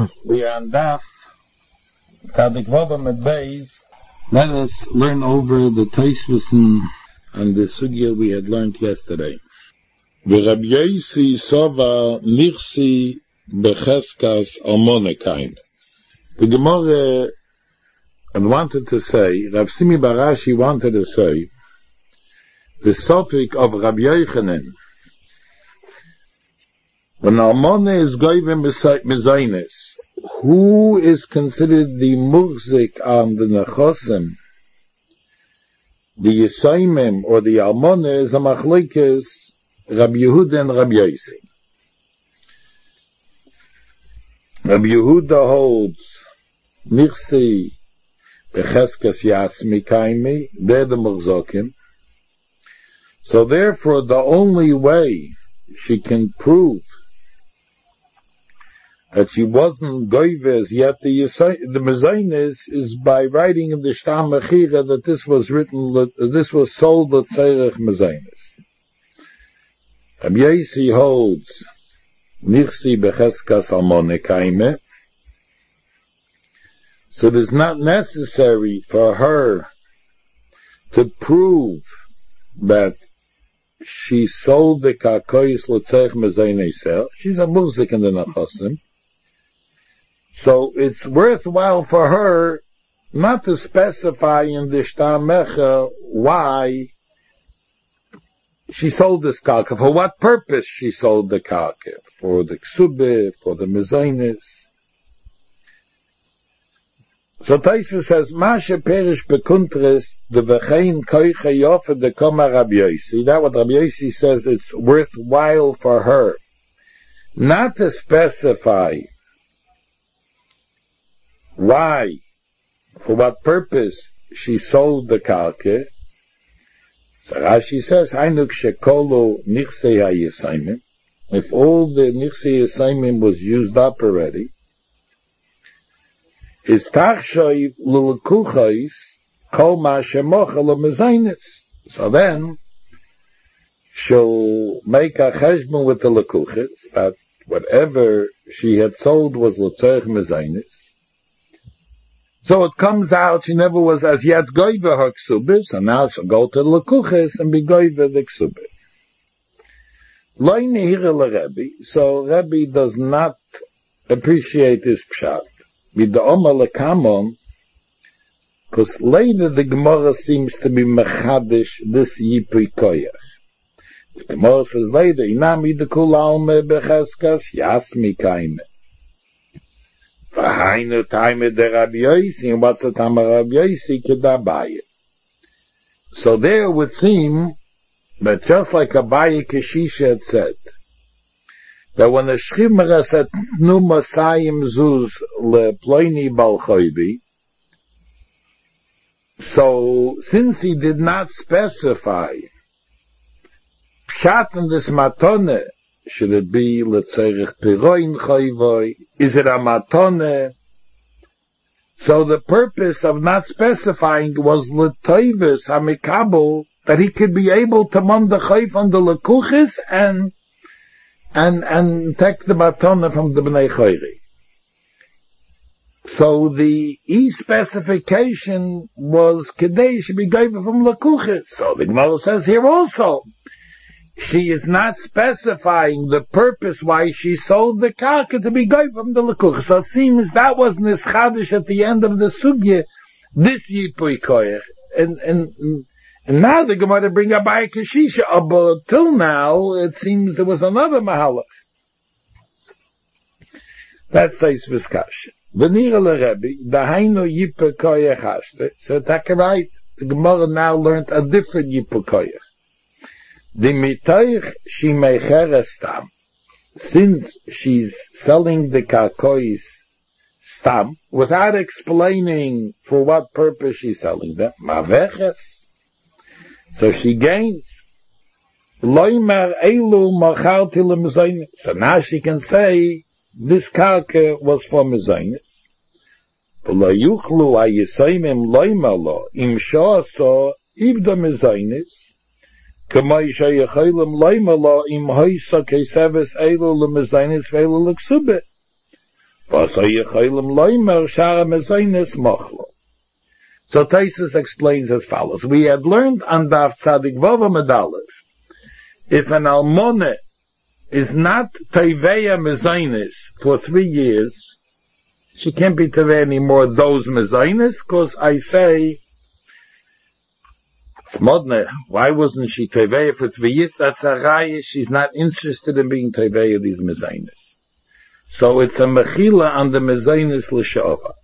We are on Daf Tzadik Vav Amud Beis. Let us learn over the Tosfos and the sugya we had learned yesterday. V'Rabbi Yosi Sova Nirsi Becheskas Almonekain. The Gemara wanted to say, Rav Simi Barashi wanted to say, the sofik of Rabbi Yochanan, when Almona is goyim mezainis, who is considered the muhzik on the nechosim, the Yisayimim or the Almona is a machlekes Rabbi Yehuda and Rabbi Yosi. Rabbi Yehuda holds Nirsi Becheskas Yasmi Kaimi, they're the muhzokim. So therefore the only way she can prove that she wasn't goyves yet the mezainis is by writing in the Shtam Mechira that this was sold at Tzerech mezainis. Rabbi Yosi holds Nirsi Becheskas Almone Kaime, so it is not necessary for her to prove that she sold the kakois l'tzerech mezainis sel. She's a muhzik in the nechosim. So it's worthwhile for her not to specify in the Shtam Mecha why she sold this karka, for what purpose she sold the karka, for the ksubah, for the mezainis. So Tosfos says, Masha perish bekuntris the v'chein koiche yofer de koma Rabbi Yosi. That what Rabbi Yosi says, it's worthwhile for her not to specify why, for what purpose she sold the karka. So Rashi says, Hainuk shekolo nichsei haYisayimim. If all the nichsei Yisayimim was used up already, is tachshoy l'lekuchais kol ma shemocha l'mezainis. So then she'll make a cheshbon with the lekuchas that whatever she had sold was l'tzerech mezainis. So it comes out she never was as yet goyve her ksubis, and now she'll go to the lekuchas and be goyve the ksubis. Lo nehira l'Rebbe, so Rebbe does not appreciate this pshat. With the Omar Lekamon, because later the Gemara seems to be mechadish this yipui koyach. The Gemara says later, Inami de kul alme becheskas yasmi kaime. V'hainu taime de Rabbi Yosi, and what's the time of Rabbi Yosi kedabaye. So there it would seem that just like Abaye Keshisha had said, that when the Shchimera said, Nu Masayim Zuz Le Ploini Balchoibi, so since he did not specify, Pshat in this Matone, should it be Letzerich Piroin Choivoi, is it a Matone? So the purpose of not specifying was Letoivis HaMikabel, that he could be able to mond the Choiv on the Lekuchis and take the batona from the Bnei Chayri. So the e-specification was Kedei should be given from Lekuchis. So the Gemara says here also, she is not specifying the purpose why she sold the karka to be given from the Lekuchis. So it seems that was Nischadish at the end of the sugya, this Yipui Koyach. And now the Gemara bring up by Keshisha, but till now it seems there was another mahalach. That's Tosfos Kasha. V'nira l'Rebbe, dahainu yippur koyach hashte. So that's right. The Gemara now learned a different yippur koyach. The mitoich she meicheres stam. Since she's selling the karkois stam, without explaining for what purpose she's selling them, maveches. So she gains. So now she can say this karka was for mezainis. If the mezainis, So Taisus explains as follows. We had learned on Daf Tzadik Vava Medalev, if an almone is not Teveya Mezainis for 3 years, she can't be Teveya anymore those Mezainis, because I say, Smodne, why wasn't she Teveya for 3 years? That's a raya, she's not interested in being Teveya these Mezainis. So it's a mechila on the mezainis l'shava.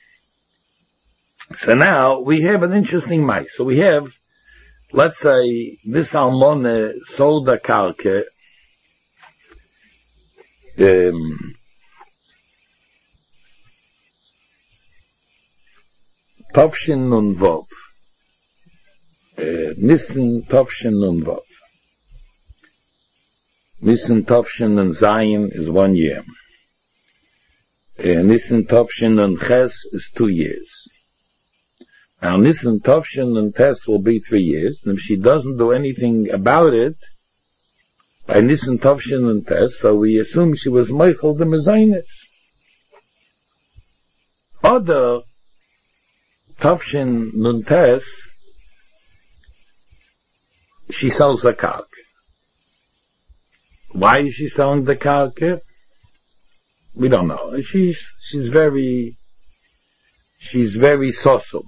So now we have an interesting mice. So we have, let's say, this almone sold a karke, Tovshin nun Vov, Nissen Tovshin nun Vov. Nissen Tovshin nun Zayin is 1 year. Nissen Tovshin and Ches is 2 years. Now Nissen Tovshin and Tes will be 3 years, and if she doesn't do anything about it, by Nissen Tovshin and Tes, so we assume she was Meichel the Mezainis. Other Tovshin and Tes, she sells the karke. Why is she selling the karke? We don't know. She's very social.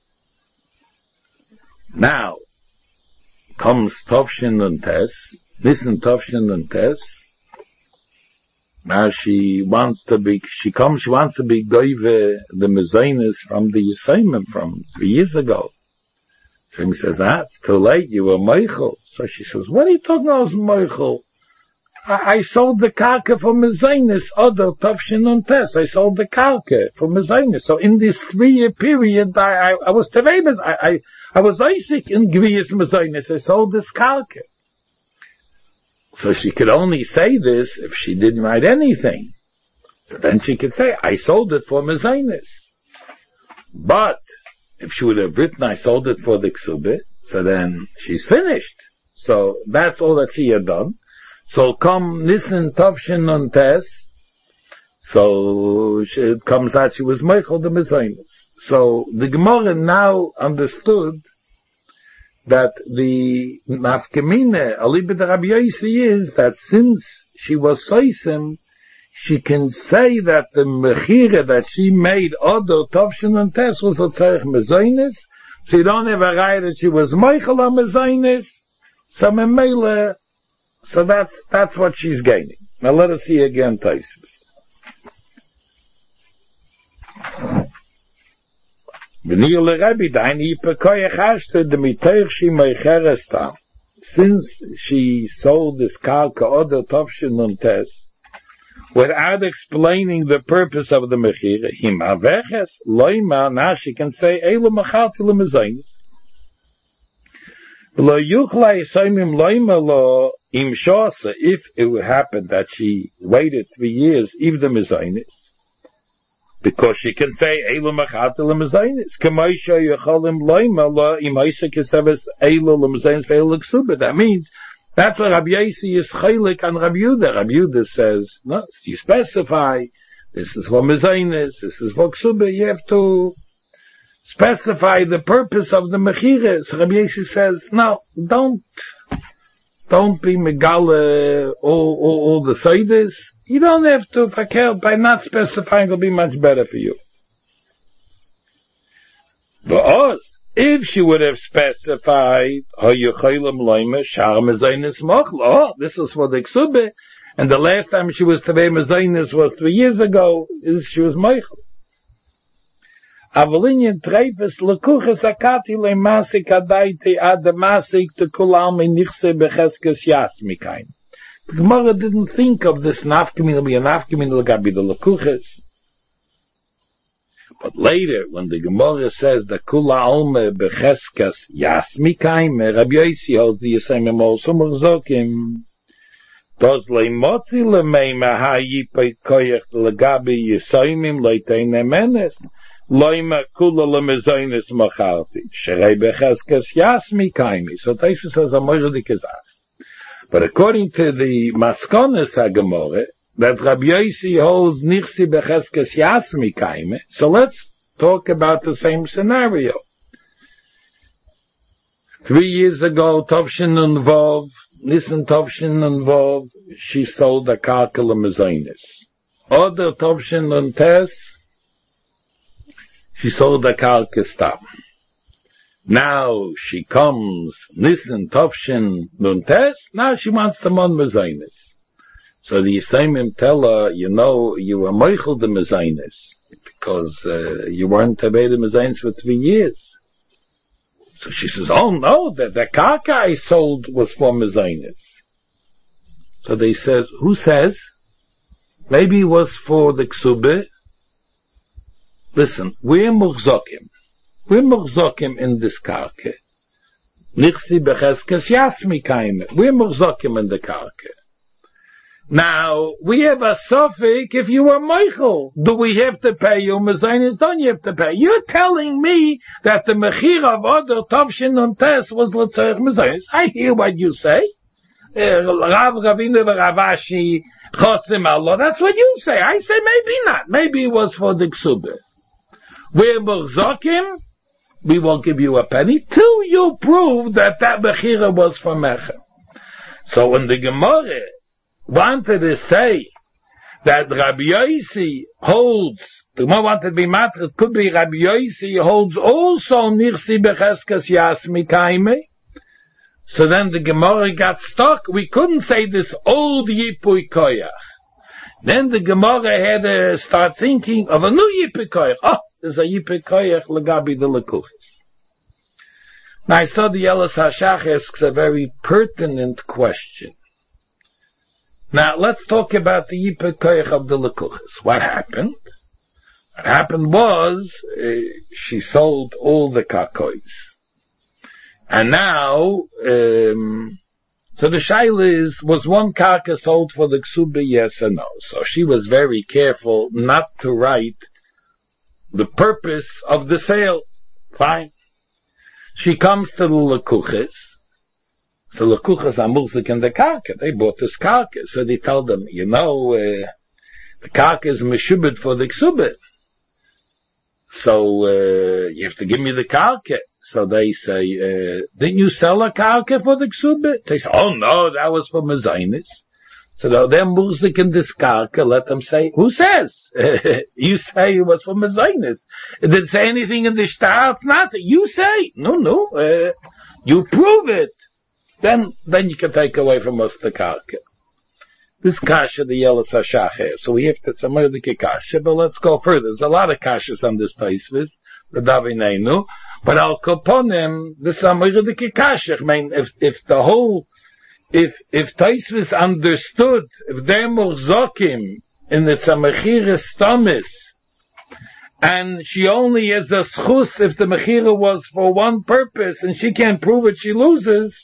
Now comes Tovshin and Tes. Listen, Tovshin and Tes. Now she wants to be goive the mezainis from the Yisayim from 3 years ago. So he says, it's too late, you were Meichel. So she says, what are you talking about, Meichel? I sold the karke for mezainis, other Tovshin and Tes. I sold the karke for mezainis. So in this 3-year period, I was tevemes. I was Isaac in Gviyas mezainis. I sold this karke. So she could only say this if she didn't write anything. So then she could say, I sold it for mezainis. But if she would have written, I sold it for the ksubit, so then she's finished. So that's all that she had done. So come Nissen Tovshin and Tes. So it comes out she was Meichel the Mezainis. So the Gemara now understood that the nafkamine alibi the Rabbi Yossi is that since she was Soisim, she can say that the mechira that she made other Tovshin and Tes was a tzarech Mezainis. So you don't have a right that she was Meichel a Mezainis. So memele. So that's what she's gaining. Now let us see again Taisvis. Since she sold this karka other Tovshin and Tes, without explaining the purpose of the mechira, himaveches loima, now she can say elu machalti lemezainis. Lo yuchla yisaimim loima lo. If it would happen that she waited 3 years, even the mezainis, because she can say Eilu Machatel Mezainis, Kamaisha Yechalim Laima La Imaisa Keseves Eilu Lemezainis Ve'el Ksuba. That means that's what Rabbi Yossi is chaylik on Rabbi Yehuda. Rabbi Yehuda says, no, you specify this is for mezainis, this is for ksuba. You have to specify the purpose of the mechira. So Rabbi Yossi says, no, don't be megale all the seides. You don't have to fakir by not specifying. It'll be much better for you. For us, if she would have specified, oh, this is for the ksube, and the last time she was tevei mezainis was 3 years ago, she was meichel. Avalinyan treifes lekuches akati le masik adaiti ad the masik to kulam nichse becheskes yasmikain. The Gemara didn't think of this nafkamin will be a nafkamin will be the lekuches. But later, when the Gemara says the kula alme becheskes yasmikain, Rabbi Yossi holds the Yisayim also merzokim. Does leimotzi lemeima hayipe koyach legabi Yisayimim leitein emenes. Loima kula lemezainis macharti. Sherei becheskes yasmi kaimi. So Taisha says a moiridik is asked. But according to the Maskonis HaGemorah, that Rabbi Yossi holds Nichsi Becheskes Yasmi Kaime. So let's talk about the same scenario. 3 years ago, Tovshin and Vov, Nissen Tovshin and Vov, she sold a Karkel Mezainis. Other Tovshin and Tes, she sold a Karkel Stam. Now she comes, Nissen Tovshin and Tes, now she wants the Mon Mezainis. So the Yisayimim tell her, you know, you were Meichel the Mezainis, because you weren't Tebei the Mezainis for 3 years. So she says, oh no, the Karka I sold was for Mezainis. So they says, who says? Maybe it was for the Ksube. Listen, we're Muchzokim. We're Muchzokim in this Karka. Nichsi Becheskes Yasmi Kaime. We're Muchzokim in the Karka. Now, we have a suffix if you were Michael. Do we have to pay you? Mezainis, don't you have to pay? You're telling me that the Mechir of other Tovshin and Tes was L'tzorech Mezainis. I hear what you say. Rav Ravina Ravashi, Chosim Allah. That's what you say. I say maybe not. Maybe it was for the Ksube. We're Mechzokim. We won't give you a penny till you prove that Mechira was for Mecher. So when the Gemara wanted to say that Rabbi Yossi holds, the Gemara wanted to be matter, it could be Rabbi Yossi holds also Nirsi Becheskes Yasmi Kaime. So then the Gemara got stuck. We couldn't say this old Yipui Koyach. Then the Gemara had to start thinking of a new Yipui Koyach. Oh, there's a Yipui Koyach Lagabi the Lekuchis. Now I saw the Elas Hashach asks a very pertinent question. Now, let's talk about the Yipui Koyach of the Lekuchis. What happened? What happened was, she sold all the Karkois. And now, so the Shaila is, was one Karka sold for the Ksube, yes or no? So she was very careful not to write the purpose of the sale. Fine. She comes to the Lekuchis. So Lekuchas are Mulzik in the Karka. They bought this Karka. So they told them, you know, the Karka is Meshubit for the Ksubit. So, you have to give me the Karka. So they say, didn't you sell a Karka for the Ksubit? They say, oh no, that was for Mezainis. So they're Mulzik in this Karka. Let them say, who says? You say it was for Mezainis. It didn't say anything in the Shtar. It's nothing. You say, no, you prove it. Then you can take away from us the Karka. This Kasha, the Elas Hashach. So we have to, it's a Mordecai Kasha, but let's go further. There's a lot of Kashas on this Taisvis, the Davineinu, but Al Koponim, this is a Mordecai Kasha. I mean, if Taisvis understood, if they're Muchzokim, and it's a Mechira Stomis, and she only has a schus if the Mechira was for one purpose, and she can't prove it, she loses.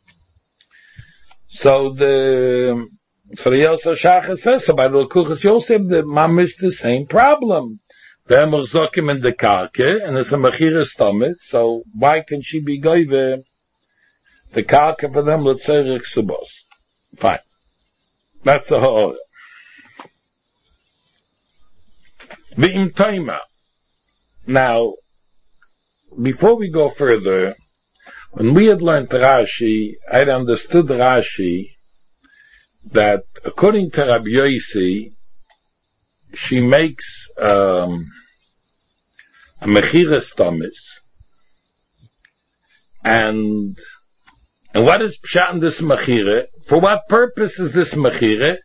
So the Yelsa Shachar says, so by the Lekuchas Yosef, the Mamish the same problem. They're Merzokim in the Karka, and it's a Mechira Stomis, so why can she be Goyve the Karka for them, L'tzorech Subos? Fine. That's the whole. V'im Toima. Now, before we go further, when we had learned Rashi, I had understood Rashi that according to Rabbi Yossi, she makes a Mechira Stomis, and what is Pshat in this Mechira? For what purpose is this Mechira?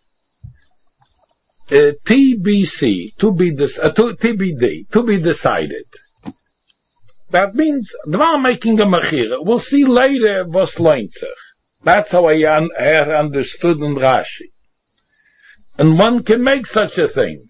TBC, TBD, to be decided. That means, they're making a Mechira. We'll see later was loint sich. That's how I understood in Rashi. And one can make such a thing.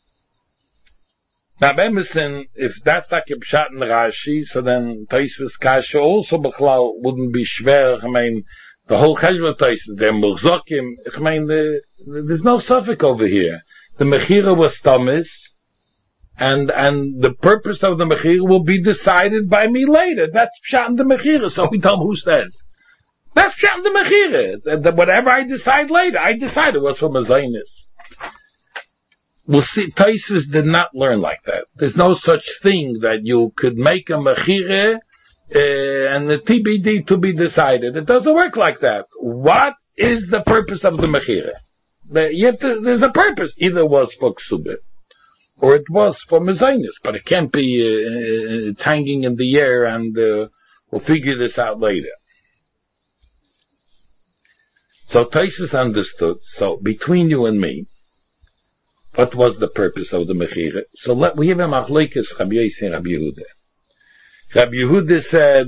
Now, Emerson, if that's like a Pshat in Rashi, so then Taisvis Kasha also Bechlau wouldn't be schwer. I mean, the whole Cheshbon Taisvis, they're Muchzokim. I mean, there's no suffix over here. The Mechira was Thomas, and the purpose of the Mechira will be decided by me later. That's Pshat in the Mechira, so we tell them who says. That's Pshat in the Mechira. Whatever I decide later, I decide it was for Mezainis. we'll see, Taisus did not learn like that. There's no such thing that you could make a mechire, and the TBD to be decided. It doesn't work like that. What is the purpose of the mechire? There's a purpose. Either it was for ksubah, or it was for mezainis, but it can't be, it's hanging in the air, and we'll figure this out later. So Taisus understood, so between you and me, what was the purpose of the mechire? So we have a machlokes Rabbi Yossi and Rabbi Yehuda. Rabbi Yehuda said,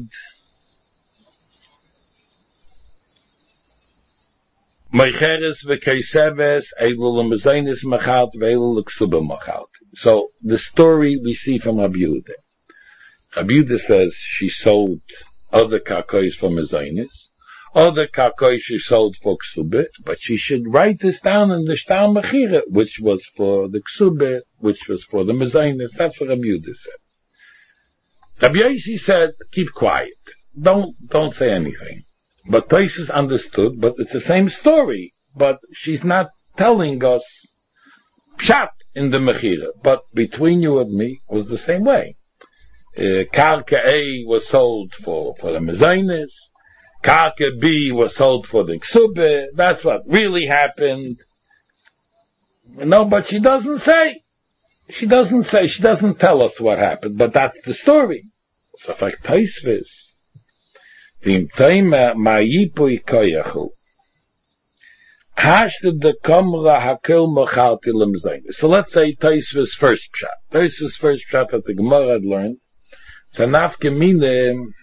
Meicheres v'keiseves eilu l'mezainis machalt v'eilu l'ksubah machalt. So the story we see from Rabbi Yehuda. Rabbi Yehuda says she sold other kakois for mezainis, other kakois she sold for ksubah, but she should write this down in the shtar mechira, which was for the ksubah, which was for the mezainis. That's what Rabbi Yehuda said. Rabbi Yossi said, keep quiet. Don't say anything. But Taisus understood, but it's the same story. But she's not telling us pshat in the mechira. But between you and me was the same way. Karka A was sold for the mezainis. Karka B was sold for the ksubah. That's what really happened. No, but she doesn't say. She doesn't tell us what happened, but that's the story. So like Taisvis. V'im teima ma'yipui koyachu. Hashted the komra hakel mochalti lemzayne. So let's say Taisvis first pshat. Taisvis first pshat that the Gemara had learned. So nafke mine,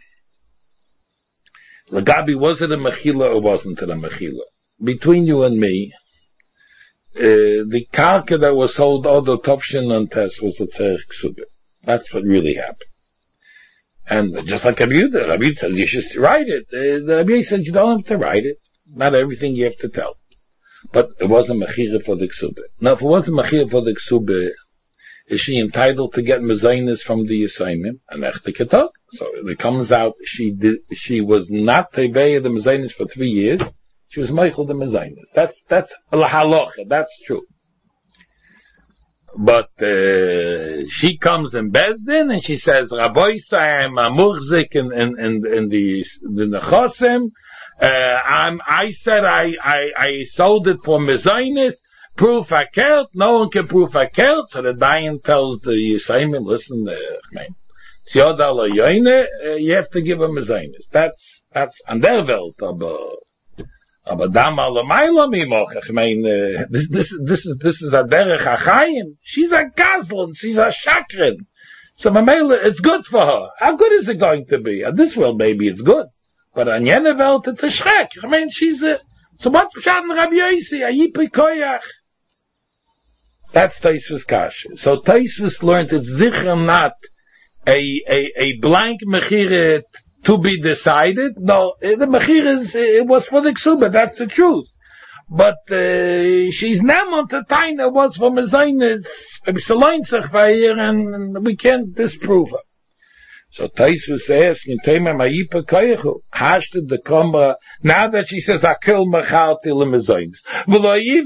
Lagabi, was it a mechila or wasn't it a mechila? Between you and me, the karka that was sold, although Tovshin and Tes, was the tzerich ksubah. That's what really happened. And just like Rabbi Yehuda says you should write it. The Rabbi Yehuda said you don't have to write it. Not everything you have to tell. But it was a mechira for the ksubah. Now, if it was a mechira for the ksubah, is she entitled to get mezainis from the Yisayimim? And echte ketok. So it comes out she was not teveya the mezainis for 3 years. She was meichel the mezainis. That's halacha. That's true. But she comes in Bezdin and she says, Raboisa, I'm a muhzik in the nechosim. I said I sold it for mezainis. Proof akelt. No one can prove akelt. So the Dayan tells the Yisayimim, listen, you have to give a mezainis. That's on their Welt, aber damal l'mayla mimoch. I mean, this is a derech achayim. She's a gazlan. She's a shakrin. So mamela, it's good for her. How good is it going to be? In this world, maybe it's good, but on jene Welt, it's a shrek. I mean, she's a. So what's pshat in Rabbi Yossi? A yipi koyach. That's Taisvis kasha. So Taisvis learned it's sicher not a blank mechire to be decided. No, the mechir it was for the ksubah, that's the truth. But she's nemon to taina was for mezainis, and we can't disprove her. So Taisvis asking, Tema Mayipa Kayechu, hashted the Komra, now that she says, Akil Machal till the mezainis. Well,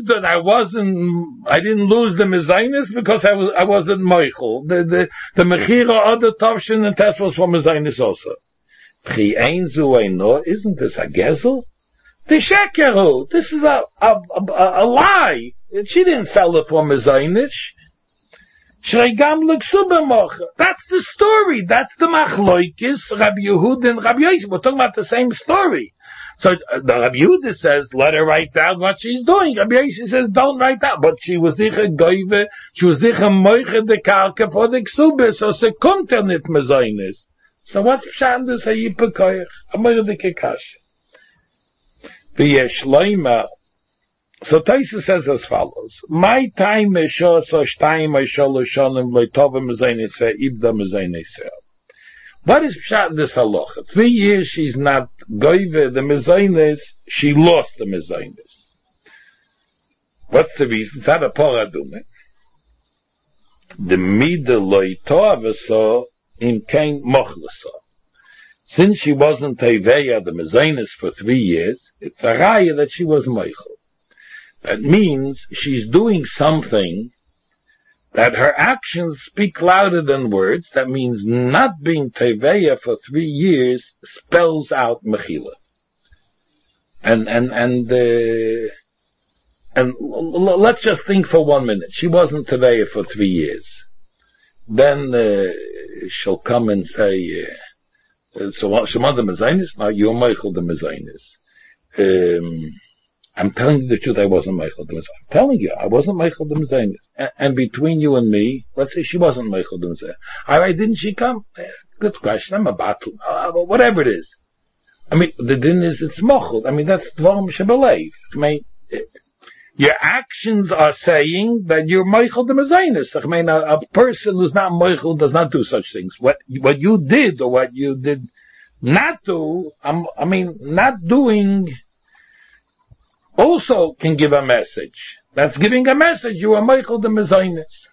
I didn't lose the mezainis because I wasn't Meichel. The mechira other Tovshin and Tes was for mezainis also. Isn't this a gezel? The shekeru. This is a lie. She didn't sell it for mezainis. That's the story. That's the machlokes, Rabbi Yehuda and Rabbi Yossi. We're talking about the same story. So the Rabbi Yehuda says, let her write down what she's doing. Rabbi Yossi says, don't write down. But she was sicher goive, she was sicher moiche de karka for the ksubah, so she kommt nicht mezainis. So what's pshat this a yipa koyach? A moiche kash. V'yesh loima. So Taisa says as follows: my time is so time I shall shonim leitova mezainiseh ibda mezainiseh. What is pshat this halacha? 3 years she's not goive the mezainis, she lost the mezainis. What's the reason? It's not a paradume. The middle leitova so in kain mochlasa. Since she wasn't teveya the mezainis for 3 years, it's a raya that she was meichel. That means she's doing something that her actions speak louder than words. That means not being teveya for 3 years spells out mechila. And let's just think for 1 minute. She wasn't teveya for 3 years. Then she'll come and say, so Shema the Mezainis? Now you're Michael the Mezainis. I'm telling you the truth, I wasn't Michael the Mezainis. I'm telling you, I wasn't Michael the Mezainis. And between you and me, let's say she wasn't Michael the Mezainis. Alright, didn't she come? Good question, I'm a battle. Whatever it is. I mean, the din is, it's mochel. I mean, that's dvarim shebelev. I mean, your actions are saying that you're Michael the Mezainis. I mean, a person who's not Michael does not do such things. What you did or what you did not do, not doing also can give a message. That's giving a message. You are Michael the Mezainis.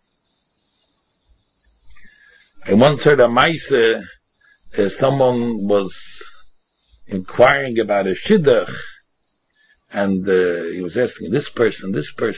I once heard a maisa, someone was inquiring about a shidduch, and he was asking this person.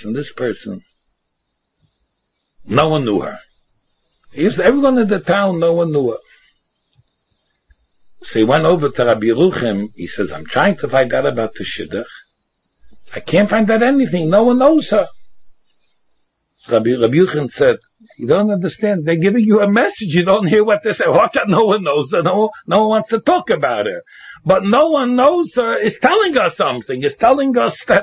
No one knew her. Everyone in the town, no one knew her. So he went over to Rabbi Yeruchim. He says, I'm trying to find out about the shidduch. I can't find out anything. No one knows her. So Rabbi Yeruchim said, you don't understand. They're giving you a message. You don't hear what they say. Watch out, no one knows her. No one wants to talk about her. But no one knows her is telling us something. It's telling us that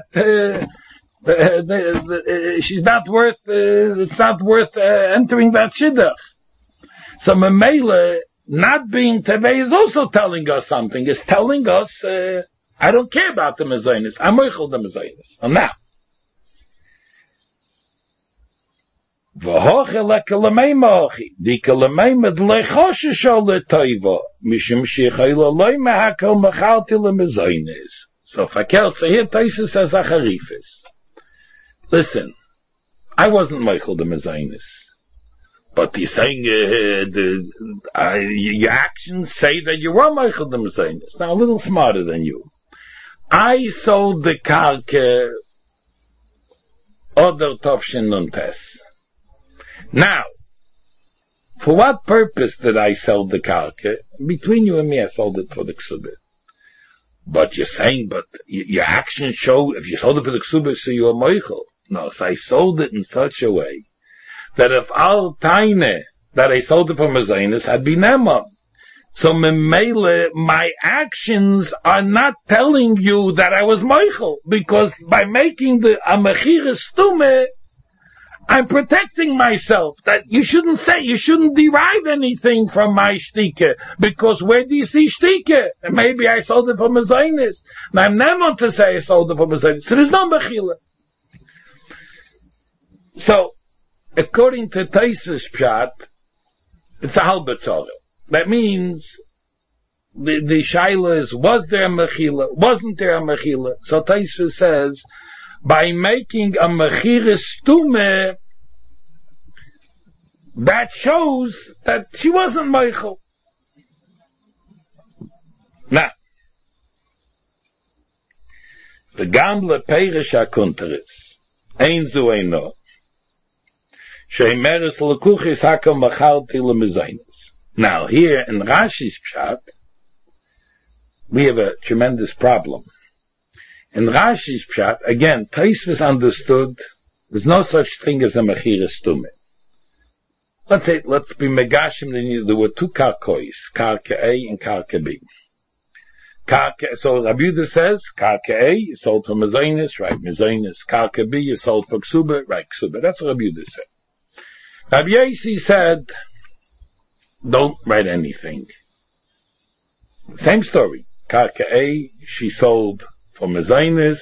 she's not worth, it's not worth entering that shidduch. So Memele, not being Tevei is also telling us something. It's telling us, I don't care about the Mezainis. I'm Michael the Mezainis. And now. V'hoche lekelamei mochi, di kelamei med lechoshisho letoivo, mishim shichayla loy mehakel mechalti lemezainis. So Fakel, so here Taisa says Acharifis. Listen, I wasn't Michael the Mezainis. But he's saying, your actions say that you were Michael the Mezainis. Now a little smarter than you. I sold the karke Oder Tovshin Nuntes. Now, for what purpose did I sell the karka? Between you and me, I sold it for the ksubah. But you're saying, but your actions show, if you sold it for the ksubah, so you're Michael. No, so I sold it in such a way that if all taine that I sold it for Mezainis had been Emma. So Memele, my actions are not telling you that I was Michael, because by making the Amechira Stume, I'm protecting myself. That you shouldn't say, you shouldn't derive anything from my shtike, because where do you see shtike? Maybe I sold it for Mezainis. Now I'm never to say I sold it for Mezainis. So there's no Mechila. So, according to Taisa's Pshat, it's a halbetzorah. That means the shaila is, was there a mechila? Wasn't there a mechila? So Taisa says, by making a mechira stume, that shows that she wasn't Michael. Now, the gamle perish akunteris, ein zu eino, sheimeres lekuchis hakel machalti lemezainis. Now, here in Rashi's Pshat, we have a tremendous problem. In Rashi's Pshat, again, Taisvis understood there's no such thing as a Mechira Stume. Let's be Megashim, there were two Karkois, Karka A and Karka B. So Rabbi Yehuda says, Karka A is sold for Mezainis, right, Mezainis. Karka B is sold for Ksuba, right, Ksuba. That's what Rabbi Yehuda said. Rabbi Yossi said, don't write anything. Same story. Karka A, she sold for Mezainis.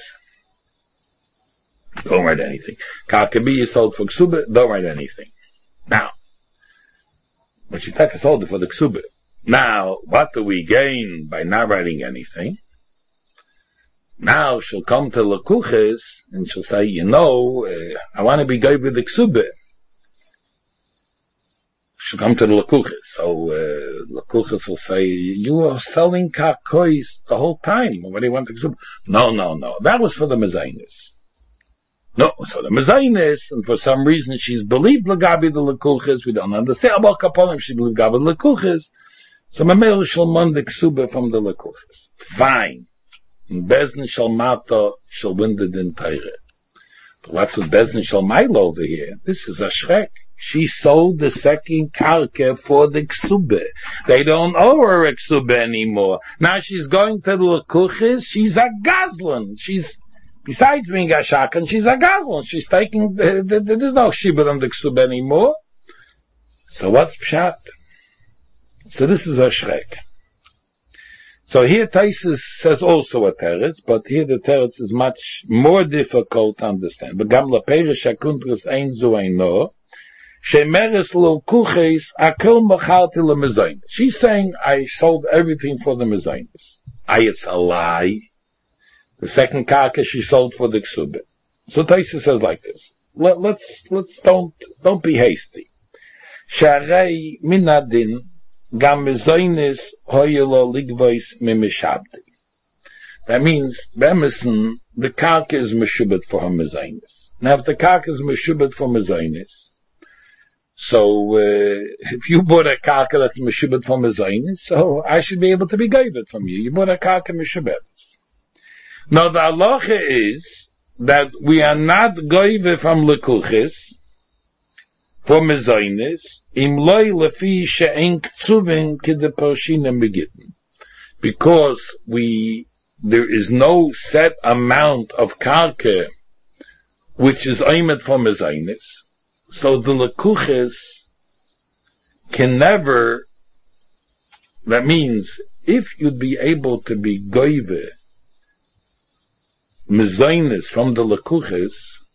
Don't write anything. Karka B is sold for Ksuba. Don't write anything. Now, when she sold it for the Ksuba. Now, what do we gain by not writing anything? Now she'll come to Lekuches and she'll say, I want to be good with the Ksuba. She'll come to the Lekuches. So, Lekuches will say, you are selling karkois the whole time. What do you want to do? No. That was for the Mezainis. No, so the mezainis, and for some reason she's believed Lagabi the Lekuches, we don't understand about Kaponim, she believed Gabi the Lekuches, so Mamel shall mondik Ksuba from the Lekuches. Fine. And Bezdin shall Mata shall win the Din Teire. But what's with Bezdin shall Mail over here? This is a Shrek. She sold the second karka for the Ksube. They don't owe her a Ksube anymore. Now she's going to the Lekuches, she's a Gazlan. She's, besides being a Shakan, she's a Gazlan. She's taking, there's no Shibur on the Ksube anymore. So what's Pshat? So this is a Shrek. So here Taisus says also a teretz, but here the teretz is much more difficult to understand. Begam la perish akuntris ein zu ein no, shemeres lo kuches akel machalti le mezainis. She's saying, I sold everything for the mezainis. It's a lie. The second karka she sold for the ksube. So Taisus says like this. Let's don't be hasty. Sharei minadin gam mezainis hoyelo ligvois mimishabdi. That means, Bemison, the karka is meshubet for her mezainis. Now if the karka is meshubet for mezainis, so if you bought a karka that's meshubet for mezainis, so I should be able to be given from you. You bought a karka meshubet. Now the halacha is that we are not given from lekuches for mezainis, im loy lefi she'en ktsuvin k'de parshina megitten. Because there is no set amount of karka which is aimed for mezainis, so the lekuches can never, that means, if you'd be able to be goive mezainis from the lekuches,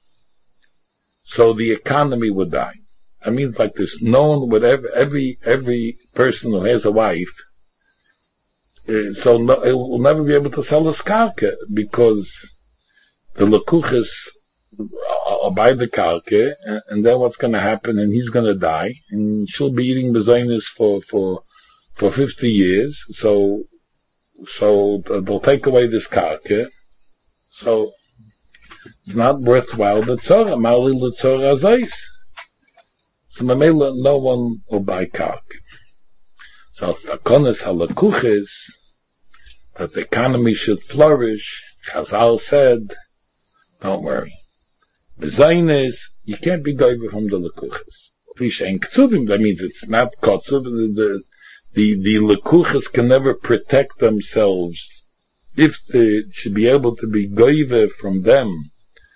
so the economy would die. That means like this, no one would ever, every person who has a wife, it will never be able to sell his karka, because the lekuches will buy the karka, and then what's going to happen, and he's going to die, and she'll be eating mezainis for 50 years, so they'll take away this karka, so it's not worthwhile the tzora, mali l'tzora azais. So Mamela, no one will buy karka. So Takonis halakuches, that the economy should flourish, Chazal said, don't worry. Mezainis, you can't be goyve from the lekuches. Fish and ktuvim, that means it's not kotzuv, the lekuches can never protect themselves. If they should be able to be goyve from them,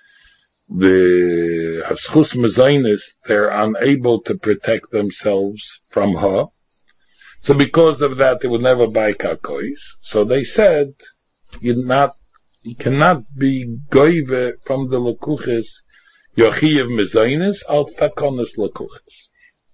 the Haschus Mezainis, they're unable to protect themselves from her. So because of that, they would never buy karkois. So they said, you cannot be goive from the lekuches, yochiyev Mezainis, al takonis lekuches.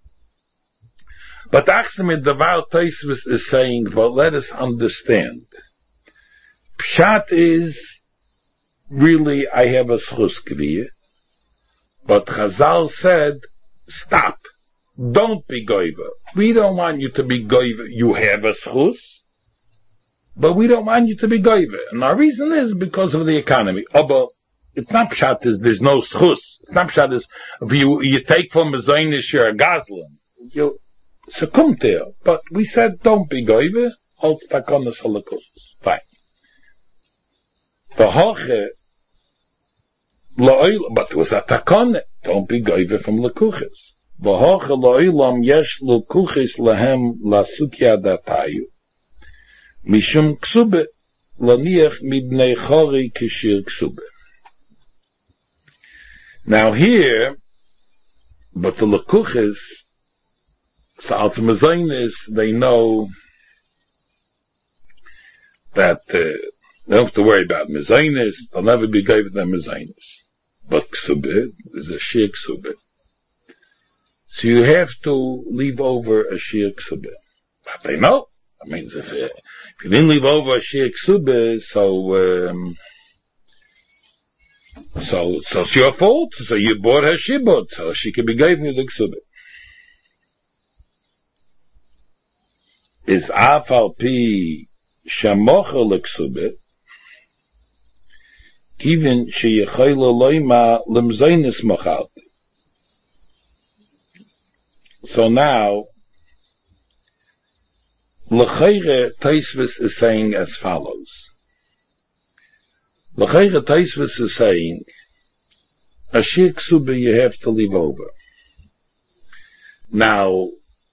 But Achsimid Davar Tosfos is saying, well, let us understand. Pshat is, really, I have a schus kviye, but Chazal said, stop, don't be goiva. We don't want you to be goiva. You have a schus, but we don't want you to be goiva. And our reason is because of the economy. Oh, but it's not pshat is there's no schus. It's not pshat is if you take from mezainis you're a gazlan. You succumb there. But we said don't be goiva. Halt takonos holocaust. Fine. The hoche. But it was a takon, don't be goive from lekuches. V'hoche lo'ilam yesh lekuches lahem lasukya datayu. Mishum ksube, laniach mibnei chori kishir ksube. Now here, but the lekuches, Sa'al Mezainis, they know that they don't have to worry about Mezainis, they'll never be goive them Mezainis. But ksube is a shir ksube. So you have to leave over a shir ksube. But they know. That means if you didn't leave over a shir ksube, so it's your fault. So you bought her shibud, so she can be giving you the ksube. Is afal pi shamocha l'ksube, Kivin sheyechayla loima lemzainis machal. So now, L'chayre Taisvis is saying as follows. L'chayre Taisvis is saying, a shir ksuba you have to leave over. Now,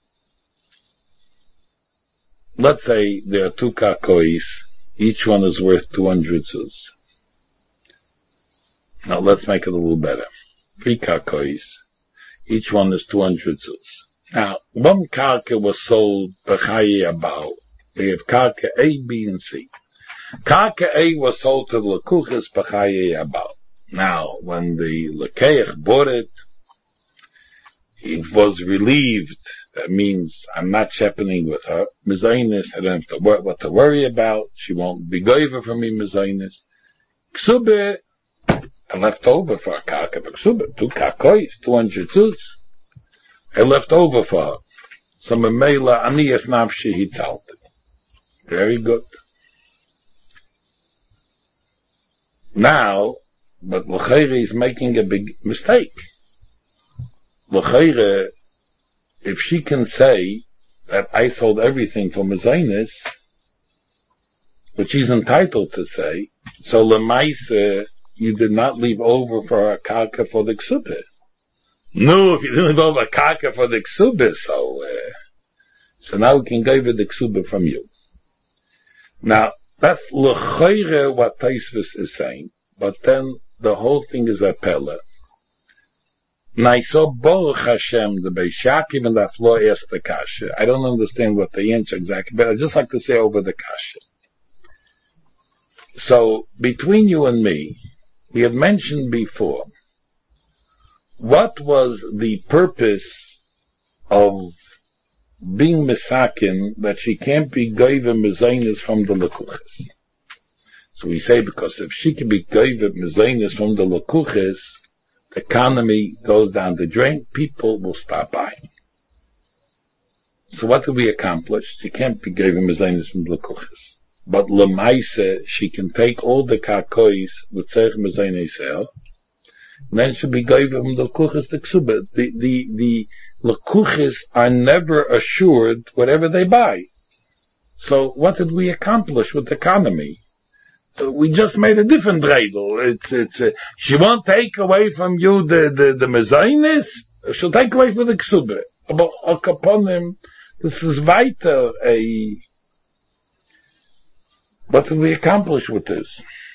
let's say there are 2 kakois, each one is worth 200 zuz. Now let's make it a little better. 3 kakois, each one is 200 zuz. Now, one karka was sold b'chayi abal. We have karka A, B, and C. Karka A was sold to the lekuches b'chayi abal. Now, when the lekeich bought it, he was relieved. That means I'm not shepherding with her. Mezainis, I don't have what to worry about. She won't be goiver for me, Mezainis. Ksube, I left over for a karka, but ksube, 2 kakois, 200 zuz. I left over for her. So Memela Aniyas Nafshi he told it. Very good. Now, but L'chayre is making a big mistake. L'chayre, if she can say that I sold everything for Mezainis, which she's entitled to say, so Lemaise, you did not leave over for a karka for the ksubah. No, if you didn't leave over a karka for the ksubah, so now we can give her the ksubah from you. Now, that's l'chayre what Taisvis is saying, but then the whole thing is a pella. Now, so Baruch Hashem, the Beis Yaakov and the floor asked the kasha. I don't understand what the answer exactly, but I'd just like to say over the kasha. So, between you and me, we had mentioned before, what was the purpose of being misakin that she can't be gaiva mezainis from the lekuches? So we say because if she can be gaiva mezainis from the lekuches, the economy goes down the drain, people will stop buying. So what did we accomplish? She can't be gaiva mezainis from the lekuches. But lemaise, she can take all the kakois with tzech mezainis el, and then she'll be gaiva from the lekuches the ksuba. The lekuches are never assured whatever they buy. So what did we accomplish with the economy? We just made a different dreidel. She won't take away from you the mezainis, she'll take away from the ksuba. But upon him, this is weiter what did we accomplish with this?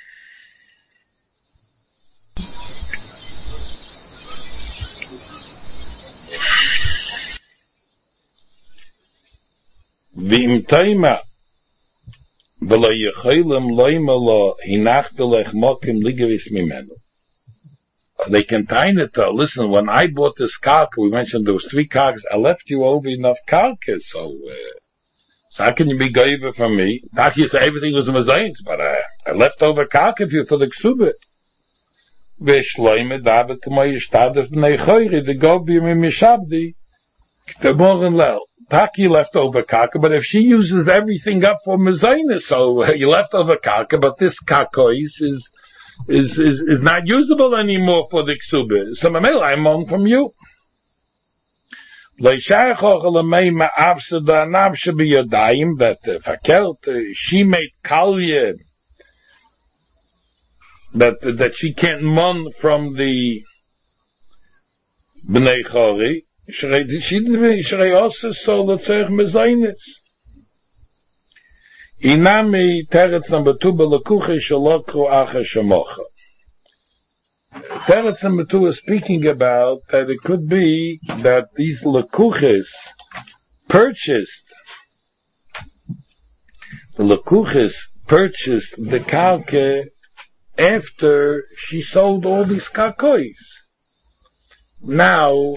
V'im taima v'lo yechaylim loima lo hinachtelech mokim ligeris mimenu. They can tie it to, listen, when I bought this karka, we mentioned there was 3 karkas, I left you over enough karkas, so how can you be gaiva from me? Not you say everything was mezainis, but I left over karka for you for the ksubah. V'shloime davet k'mo yishtadef b'nei choyri, the gobi mishabdi, the morgen lel. Taki left over karka, but if she uses everything up for mezainis, so you left over karka, but this karkois is not usable anymore for the ksubah. So I'm on from you. That she made kalye that she can't mon from the bnei chori. She also sold the tzech mezainis. Inami teretz number 2 belekuche shalokru acha shemocha. Teretz number 2 is speaking about that it could be that these lekuches purchased the karke after she sold all these kakois. Now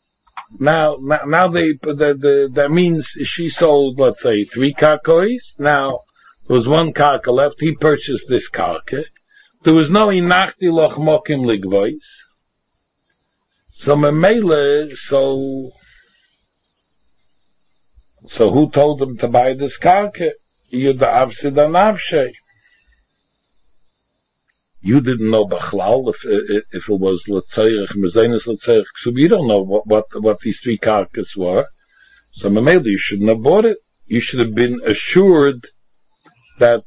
that means she sold, let's say, 3 kakois. Now, there was 1 karka left. He purchased this karka. There was no inachti loch mokim ligvois. So memele, so who told him to buy this karka? Yuda avsid anavshe. you didn't know Bachlal if it was L'Tzeirich, Mezainis L'Tzeirich Ksuba. You don't know what these three karkas were. So maybe you shouldn't have bought it. You should have been assured that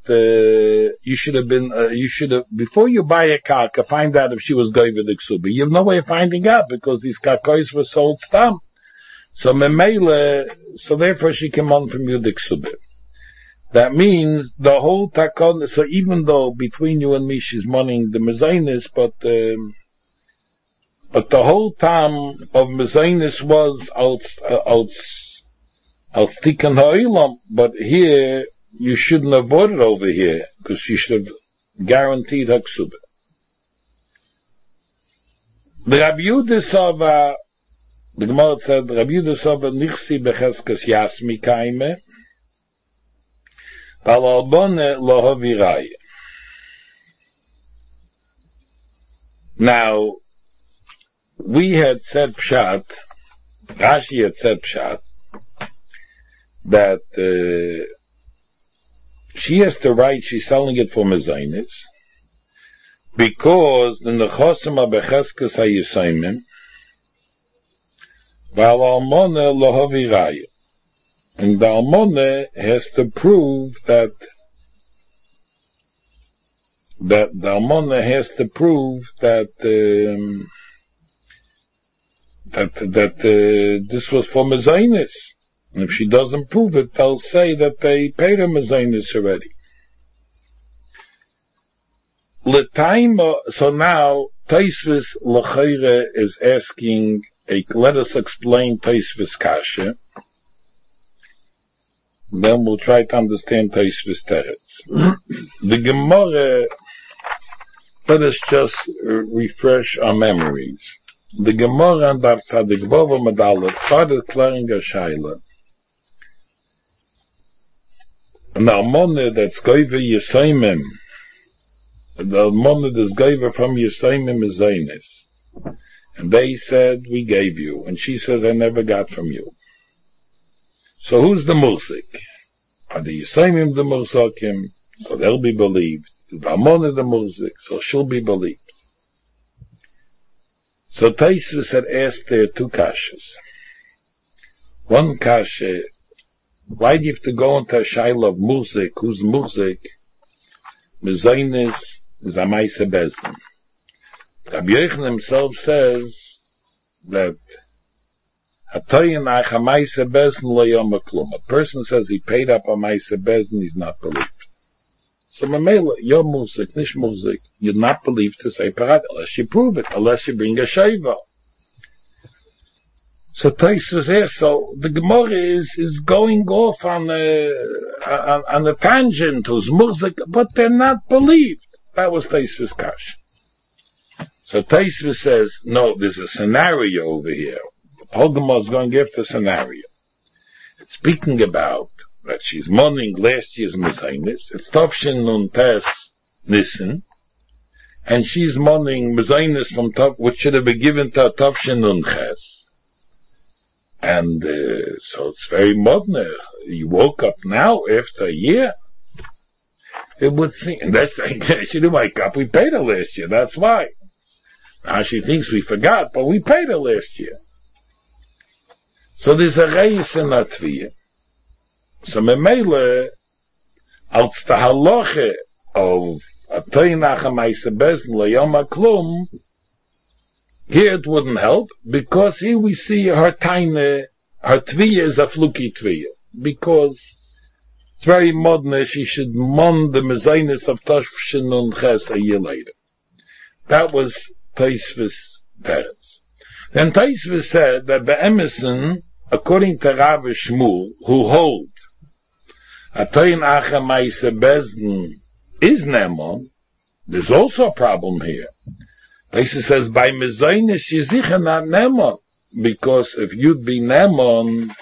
before you buy a karka, find out if she was Goyva the Ksuba. You have no way of finding out because these karkos were sold stam. So therefore she came on from you the Ksuba. That means the whole takon, so even though between you and me she's mourning the mezainis, but the whole time of mezainis was als tikkun ha'ilam, but here you shouldn't have bought it over here, because you should have guaranteed her ksuba. The Rabbi Yehuda Sava, the Gemara said, Rabbi Yehuda Sava nichsi becheskas yasmi kaime, now, we had said Pshat, Rashi had said Pshat, that she has to write she's selling it for Mezainis, because in the Chosama Becheskas HaYisayimim, Val Almona Lohaviraya. And the Almona has to prove that this was for Mezainis. And if she doesn't prove it, they'll say that they paid her Mezainis already. So now, Taisvis L'Chaire is asking, let us explain Taisvis Kasha. Then we'll try to understand Taisvis Teretz. The Gemara, let us just refresh our memories. The Gemara and Daf Tzadik Vav Medalef started clearing a shaila. An almona that's goyve Yisayimim, the almona that's goyve from Yisayimim is Zaynis. And they said, we gave you. And she says, I never got from you. So who's the Musik? Are the Yisayimim the Musakim? So they'll be believed. The Almona the Musik, so she'll be believed. So Taisvis had asked there two kashas. One kasha, why do you have to go into a shaila of Musik? Who's Musik? Mezainis is Amaisa Bezdin. Rabbi Yochanan himself says that a person says he paid up a Maisa Bezdin, he's not believed. So Mamela, you're Musik, Nish Musik, you're not believed to say Parat, unless you prove it, unless you bring a Shaiva. So Taisvis here, so the Gemara is going off on a tangent who's Musik, but they're not believed. That was Taisvis Kash. So Taisvis says, no, there's a scenario over here. Holgemar is going to give the scenario. It's speaking about that she's mourning last year's Mezainis. It's Tavshin Nun Tes Nissen. And she's mourning Mezainis from Tav, which should have been given to Tavshin Nun Ches. And so it's very modern. You woke up now after a year. It would seem, and that's like, she didn't wake up, we paid her last year, that's why. Now she thinks we forgot, but we paid her last year. So there's a reis in that tviyah. So memele, als the halacha of a toinach ha'maisa bezin le'yom ha'klum, here it wouldn't help, because here we see her taine, her tviyah is a fluky tviyah, because it's very modern, she should mon the mezainis of Tavshin Nun Ches a year later. That was Taisvis Teretz. Then Taisvis said that the Emerson, according to Rav Shmuel, who hold a Toin Acha Maisa Bezdin is Nemon, there's also a problem here. Taisvis says, by Mezainis Yezicha not Nemon, because if you'd be Nemon,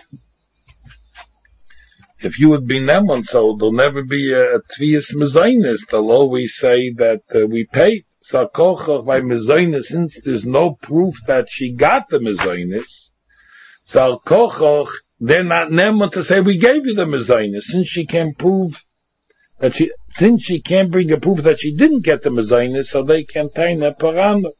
so there'll never be a Tviyas Mezainis. They'll always say that we paid. So Kochach by Mezainis, since there's no proof that she got the Mezainis, so Kochach, they're not Nemon to say we gave you the Mezainis, since she can prove that since she can't bring a proof that she didn't get the mezainis, so they can taina parano.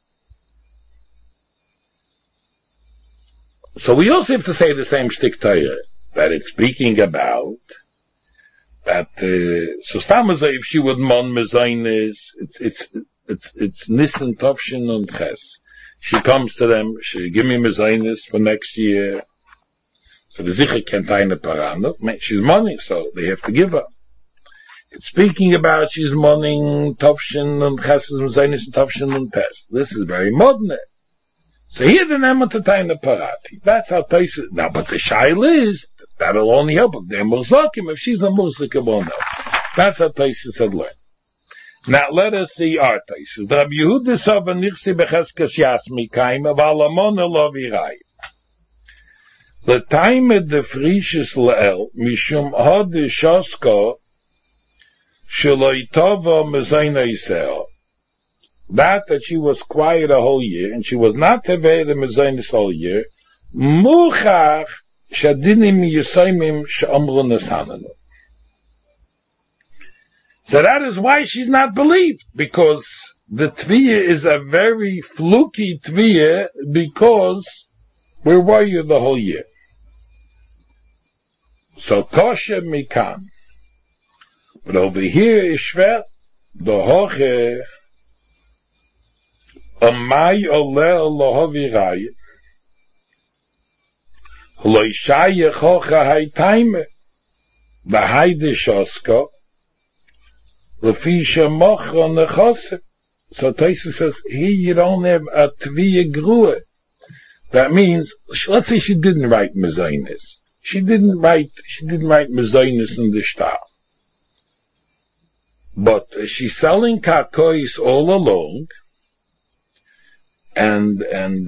So we also have to say the same shtik Torah, that it's speaking about that, so Stamaza, if she would mon mezainis, it's Nisan Tovshin and Ches. She comes to them, she give me mezainis for next year, so the Zicher can't taina parano, she's money, so they have to give her. It's speaking about she's mourning Tovshin and Chesed and Zainis and Tovshin and Test. This is very modern. So here the name to taina parati. That's how Taisa. Now, but the shaila is that'll only help if they're Murzakim. If she's a Murzak, won't help. That's how Taisa said learn. Now let us see our Taisa. The Rabbi Yehuda Sava Nirsi Becheskas Yasmi Kaim Avalamon Elovirai. The time of the Frishis Leel Mishum Hod Shosko that she was quiet a whole year, and she was not tevei the mezainis whole year, muchach shadinim yisaimim she'amru nesananu. So that is why she's not believed, because the tviyah is a very fluky tviyah, because where were you the whole year? So kosher mikan. But over here is shver, the hoche, amay oleh lohovirai, loishaye hoche haitaime, behaide shosko, lefisha mocha nechose. So Taisu says, here you don't have a tviya grua. That means, let's say she didn't write mezainis. She didn't write mezainis in the shtar. But she's selling kakois all along, and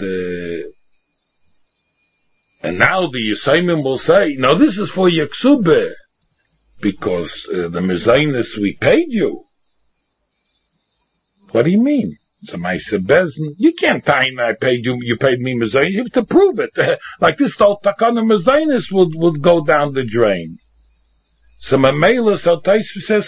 now the Yisayimim will say, no, this is for Yaksube, because the mezainis we paid you. What do you mean? So my sebezin, you can't tie I paid you, you paid me mezainis, you have to prove it. Like this, the takana mezainis would go down the drain. So Mamela, so Taisu says,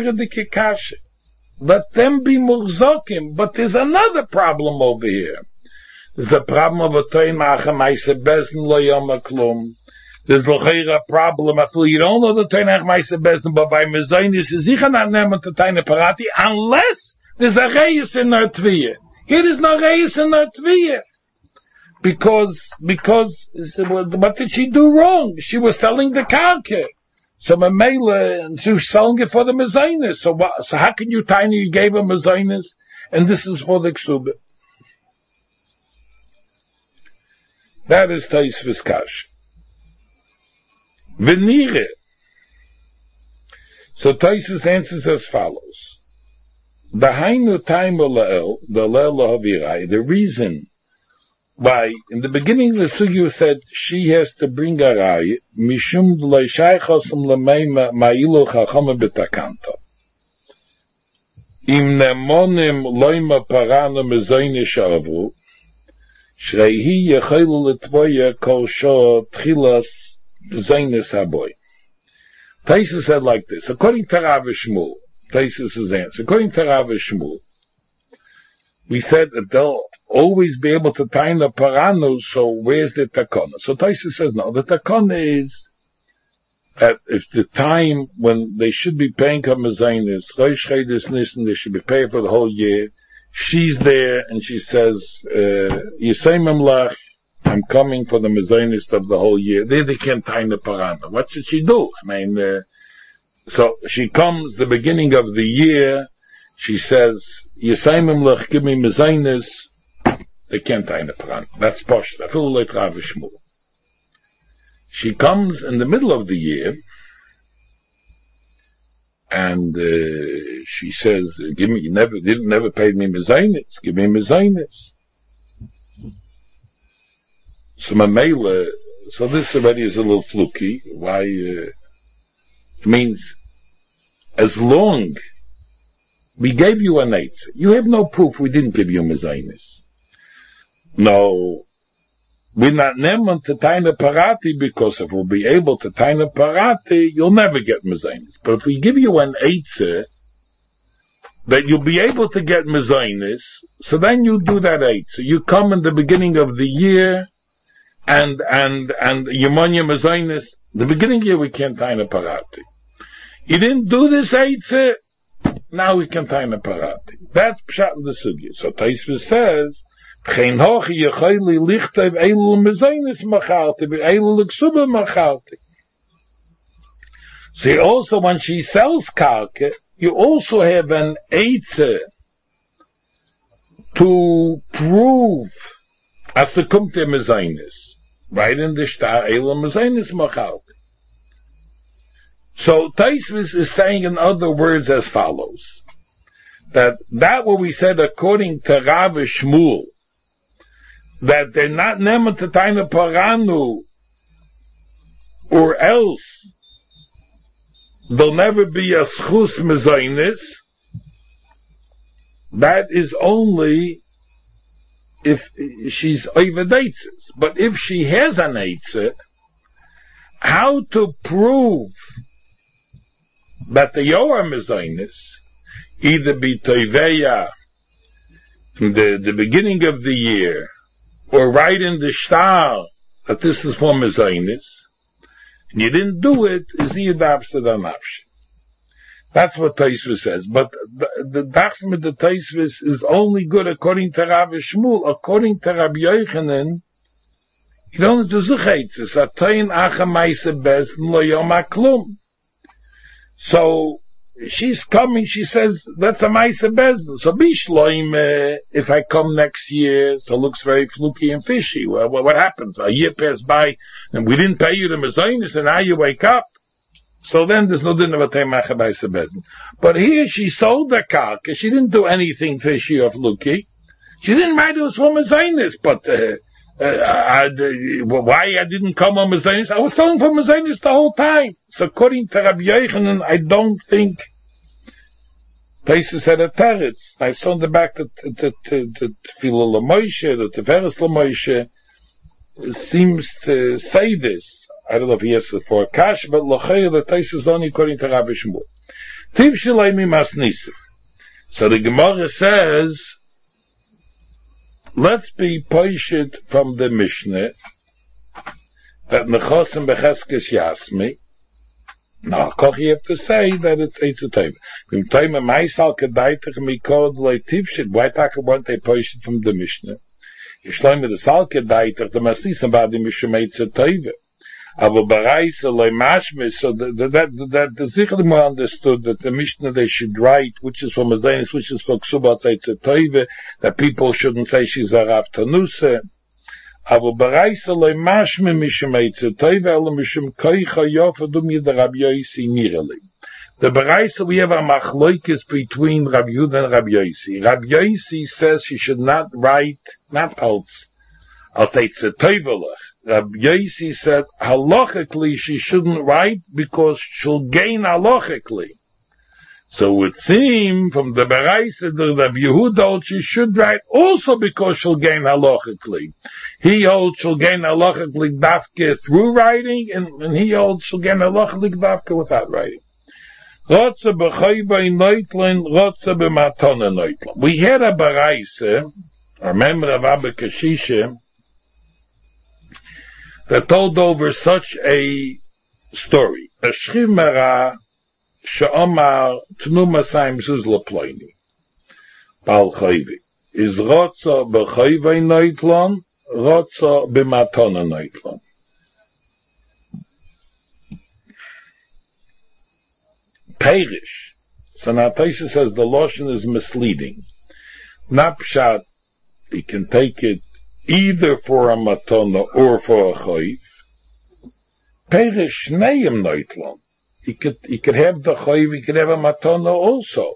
let them be murzakim. But there's another problem over here. There's a problem of a toin ma'achamaisa bezin lo yoma klum. There's a problem, you don't know the toin ma'achamaisa bezin, but by mezainis is sicher not nemen to taina parati, unless there's a reis in her tviyah. Here is no reis in her tviyah. Because, what did she do wrong? She was selling the karka. So Mamela, and she was selling it for the mezainis. So how can you tiny you gave her mezainis, and this is for the ksubah? That is Taisvis Kash. Venire. So Taisvis answers as follows. Behainu time la'el, the la'el la'havirai, the reason why, in the beginning of the sugya said, she has to bring a rai, mishum d'leishaychosum l'meima ma'ilu chachama b'takanto. Im nemonim loima parano mezayne sha'avru, shreihi yechilu l'tvoya kol sho tchilas zaynes haboy. Taisus said like this, according to Rav Shmuel, Taisus' answer, according to Rav Shmuel, we said that they'll always be able to tie the paranos, so where's the takana? So Taisus says no, the takana is that if the time when they should be paying her mezainis, Rosh Chodesh Nisan, they should be paying for the whole year, she's there and she says, Yisayim Lach, I'm coming for the mezainis of the whole year. They can't tie the parana. What should she do? I mean, so she comes the beginning of the year, she says, Yisayim Lach, give me mezainis. They can't tie the parana. That's posh. I feel like Rav Shmuel. She comes in the middle of the year, and she says, "Give me. You never paid me mezainis. Give me mezainis." So Mamela, so this already is a little fluky. Why? It means as long we gave you an eighth, you have no proof we didn't give you mezainis. No, we're not neman to taina parati, because if we'll be able to taina parati, you'll never get mezainis. But if we give you an eitzah, that you'll be able to get mezainis, so then you do that eight. So you come in the beginning of the year, and Yemonia mezainis, the beginning of the year we can't tie a parati. You didn't do this eight, now we can tie a parati. That's pshat in the sugya. So Taisva says, Chen hochi yechayli lichtev eilul mezainis machalti, eilul ksuba machalti. See, also when she sells karka, you also have an eitze to prove as the kumte mezainis, right in the shtar eilul mezainis machalti. So Taisvis is saying in other words as follows, that what we said according to Rav Shmuel, that they're not nemen to taina paranu, or else there'll never be a schus mezainis, that is only if she's oivedaitzes. But if she has an eitze, how to prove that the Yoar mezainis, either be toiveya from the beginning of the year, or right in the shtar, that this is for mezainis, and you didn't do it, is yidabsta danafsh. That's what Taisva says. But the dachs with the Taisvis is only good according to Rav Shmuel. According to Rabbi Yochanan, you don't do zuchaitzes. Atoyin acha meise bezn lo yom haklum. So she's coming, she says, that's a meise bezn. So bishloim, if I come next year, so it looks very fluky and fishy. Well, what happens? A year passed by, and we didn't pay you the mezainis, and now you wake up. So then there's no din of a teimacha meise bezn. But here she sold the karka, she didn't do anything fishy or fluky. She didn't write it was for mezainis, but why I didn't come on mezainis? I was selling for mezainis the whole time. So according to Rabbi Yochanan, I don't think places had a teretz. I saw in the back that Tefillah L'Moshe, the Tiferes L'Moshe, seems to say this. I don't know if he has it for a kash, but L'Chayr, the Tais is only according to Rabbi Shmuel. Tiv Shalei Mimas Nisif. So the Gemara says, let's be poishit from the Mishnah that Nechosim Becheskes Yasmi. Now, Koch, you have to say that it's Eitz Tov. Vim Toima Maisal Kedaitach Mikod Leitivshit. Why talk about they poishit from the Mishnah? Yishloim the Sal Kedaitach the Masnis about the Mishnah Eitz Tov. Aber Baraisa Leimashme. So that the Zichrim understood that the Mishnah they should write, which is for Mezainis, which is for Ksubat Eitz Tov, that people shouldn't say she's a Rav Tanuse. Aber Baraisa Leimashme Mishum Eitz Tov Ela Mishum Koicha Yofadum Yid Rabbi Yosi Nireli. The Baraisa we have a machloikis between Rabbi Yehuda and Rabbi Yosi. Rabbi Yosi says she should not write, not als Eitz Tovelach. Rabbi Yosi said halachically she shouldn't write because she'll gain halachically. So it would seem from the Baraisa that Rabbi Yehuda holds she should write also because she'll gain halachically. He holds she'll gain halachically dafke through writing, and he holds she'll gain halachically dafke without writing. We had a Baraisa, a member of Abba Kashisha, that told over such a story. A Shchimara she'omar tnu masayim zuz leploini. Bal chayvi. Is rotza b'chayvei noitlon, rotza b'matona noitlon. Perish. So now Taisa says the Lashon is misleading. Napshat, he can take it either for a matona or for a chayv. Perish neim noitlon. He could have the chayv, he could have a matona also.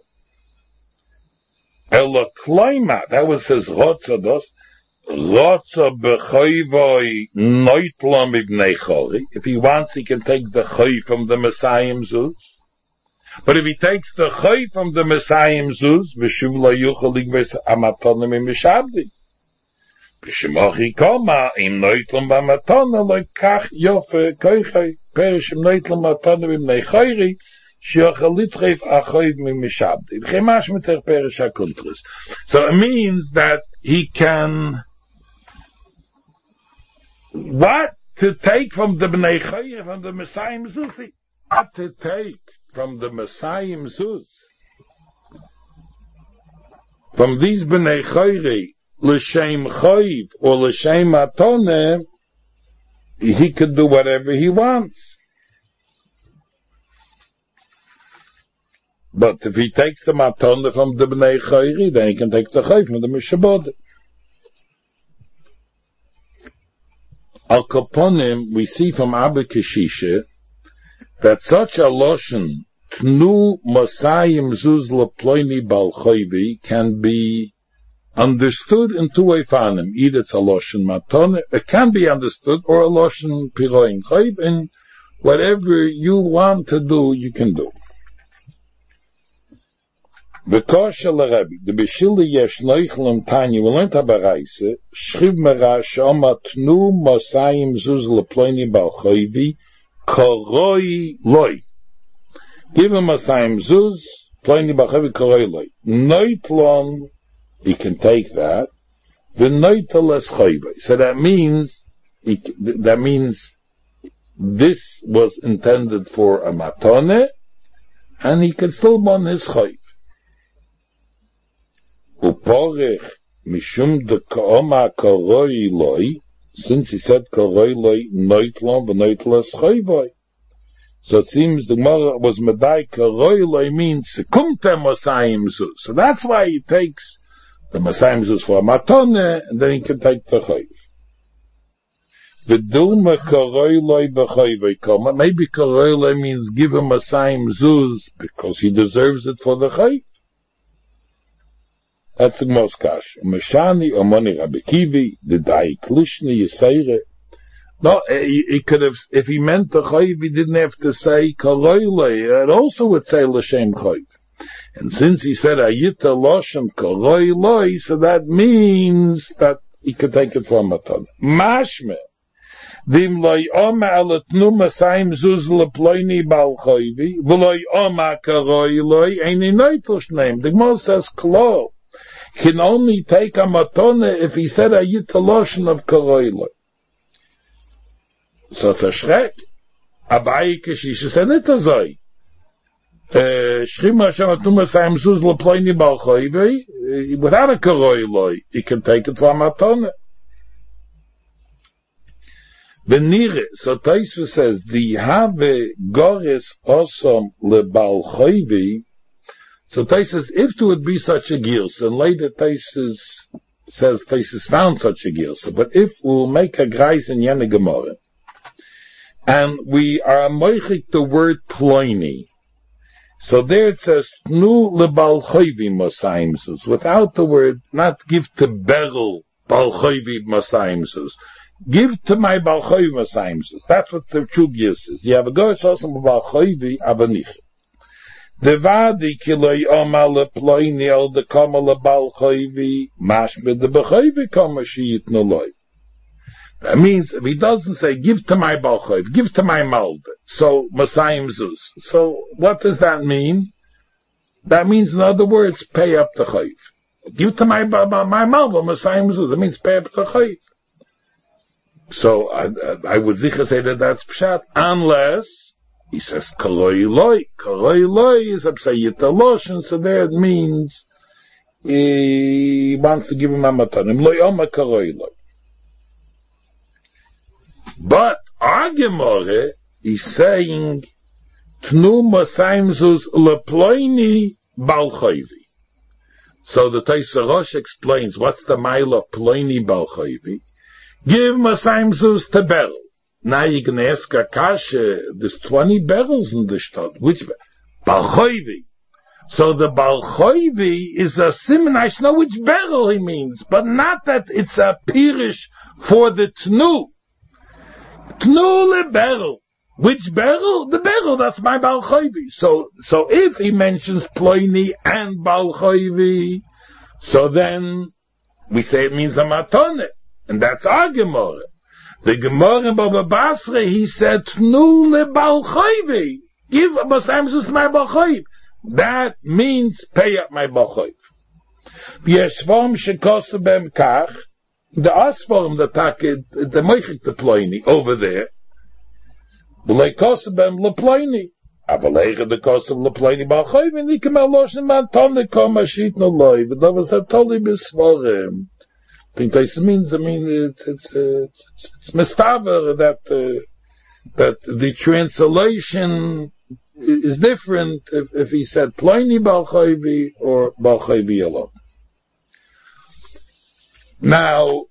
Ela klaima, that was his rotza dos. Rotza b'chayvoi noitlon ibnei chori. If he wants, he can take the chayv from the Messiah Zuz. But if he takes the chay from the Messiah Zuz, v'shuv lo yuchel ligves amatonim im mishabdi. V'shimochi koma im noitlum b'amatona lo kach yofe koichay perish im noitlum matonim im neichayri So it means that he can, what to take from the Bnei Chayre, from the Messiah Mezuz, what to take from the Messiah Mezuz, from these Bnei Chayre, l'shem Chayiv or l'shem Atoneh, he could do whatever he wants. But if he takes the Matoneh from the Bnei Chayre, then he can take the Chayiv from the Mishabod. Al Kaponim, we see from Abba Keshisha that such a Loshen, Tnu Masayim Zuz Leploini Bal Chayvi, can be understood in two ways. Either it's a Loshen Matoneh, it can be understood, or a Loshen Piroin Chayv, and whatever you want to do, you can do. V'kosha l'Rebbe, the Beshilli yesh noichel Tanya, we learned Abaraise, Shchiv Merash, Oma Tnu Masayim Zuz Leploini Bal Chayvi, Koroi Loi. Give him Masayim Zuz, Ploini Bal Chayvi, Koroi Loi. Noitlon, he can take that, V'noitel es Chayvi. So that means this was intended for a Matoneh, and he can still burn his Chayv. Uporich mishum de kaoma koroi loi, since he said koroi loi noitlon v'noitlas chayvoi. So it seems the Gemara was medai koroi loi means sekumte masayim zuz. So that's why he takes the masayim zuz for a matoneh, and then he can take the chayv. V'dulma koroi loi b'chayvoi koma. Maybe koroi loi means give him masayim zuz because he deserves it for the chayv. That's the most kash. Meshani, Omoni Rabbi Kivi, the Dai Klishni, Yisayre. No, he could have, if he meant the Chayiv, he didn't have to say Karoilei. It also would say L'Shem Chayiv. And since he said Ayita Loshem Karoilei, so that means that he could take it from Matan. Mashme. Vim loy oma alatnu masayim zuz leploini bal Chayivi, v'loy oma Karoilei, ain't noitlush name. The Gemara says Klo. Can only take a Matoneh if he said a Yitaloshon of Karoiloi. So it's a Shrek. Abayi Keshisha said it as I. Shchim Hashem Atnu Masayim Zuz Leploini Bal Chayvi, without a Karoiloi, he can take it from Matoneh. Venire, so Taisva says, the Have Goris Osom Lebal Chayvi. So Taisus, if there would be such a girsa, and later Taisus says Taisus found such a girsa, but if we'll make a greis in Yene Gemara, and we are moichik the word ploini, so there it says, Tnu lebal chayvi masayim zuz, without the word, not give to Berel bal chayvi masayim zuz, give to my bal chayvi masayim zuz. That's what the true girsa is. You have a gosh also bal chayvi avanich. The vadi kiloi oma leploini al de kama lebal chayvi mashme de bechayvi kama shiyit noloy. That means if he doesn't say give to my bal chayv, give to my malde, so masayim zuz. So what does that mean? That means in other words pay up the chayv. Give to my malde masayim zuz. That means pay up the chayv. So I would sicher say that that's pshat, unless he says, Karoi loi is Absayit Alosh, so there it means he wants to give him a matanim. Loi oma Karoi loi. But our Gemara is saying, Tnu Masayim Zuz Leploini Bal Chayvi. So the Taisa Rosh explains, what's the mile of Ploini Bal Chayvi? Give Masayim Zuz to Berel. Now you can ask a kasha, there's 20 barrels in the shtot. Which Bal Chayvi? So the Bal Chayvi is a siman. I know which barrel he means, but not that it's a pirish for the Tnu. Tnu le barrel. Which barrel? The barrel, that's my Bal Chayvi. So if he mentions Ploini and Bal Chayvi, so then we say it means a Matoneh. And that's our Gemara. The Gemara in Baba Basra, he said, Tnu le Bal Chayvi. give a Basamzus to my Balchoiv. That means pay up my Balchoiv. V'yeshvom shekosu bem kach, the asform the takid, the moichik the ploini, over there, v'lei kosu bem leploini, avalege the kosu leploini Balchoiv, and ikem aloshin man tonne kom ashit no loy, v'davas ha-toli b'svorem. I think this means, it's mistaver that the translation is different if he said Ploini Balchoivi or Balchoivi alone. Now,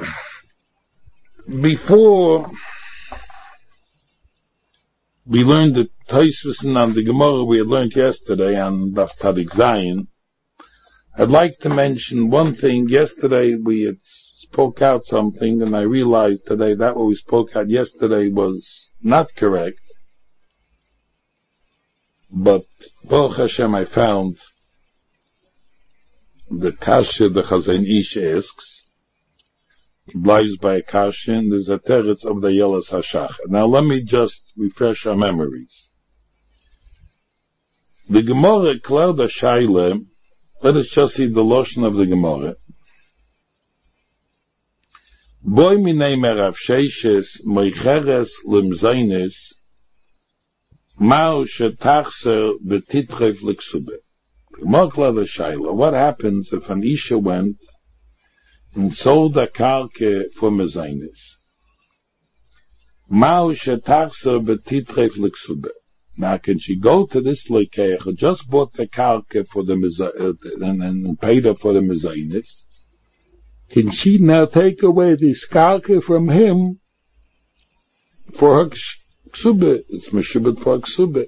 before we learned the Tosfos and the Gemara we had learned yesterday on Daf Tzadik Zayin, I'd like to mention one thing. Yesterday we had spoke out something, and I realized today that what we spoke out yesterday was not correct. But Baruch Hashem, I found the kasha the Chazon Ish asks. He lies by a kasha, and there's a teretz of the Yelas Hashach. Now let me just refresh our memories. The Gemara Klal da Shaila. Let us just see the Lashon of the Gemara. Boy minei merav sheishes moicheres limzainis mao shetachser betitrev liksube. Gemara Klal da Shaila. What happens if an Isha went and sold a karke for mezainis? Mao shetachser betitrev liksube. Now, can she go to this lekeach who just bought the karka for the and paid her for the mezainis? Can she now take away this karka from him for her ksube? It's meshubet for her ksube.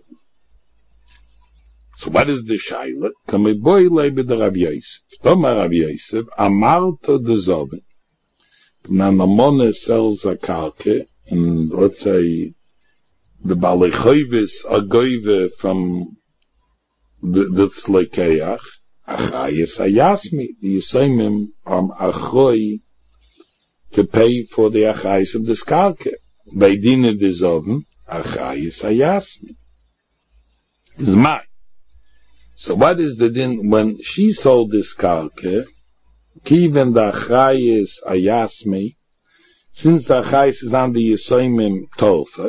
So what is the shaila? Kamei boy lebe de Rav Yosef. Toma Rav Yosef, amarto de zoven. Now, Namone sells a karka, and let's say the Balechoivis are goive from the Tzlekeach, Achayis Ayasmi, the Yisayimim Achoy to pay for the Achayis of the Skalke. Beidine Dizoven, Achayis Ayasmi. Is mine. So what is the din when she sold the Skalke? Kiven the Achayis Ayasmi, since the Achayis is on the Yisayimim Tolfa,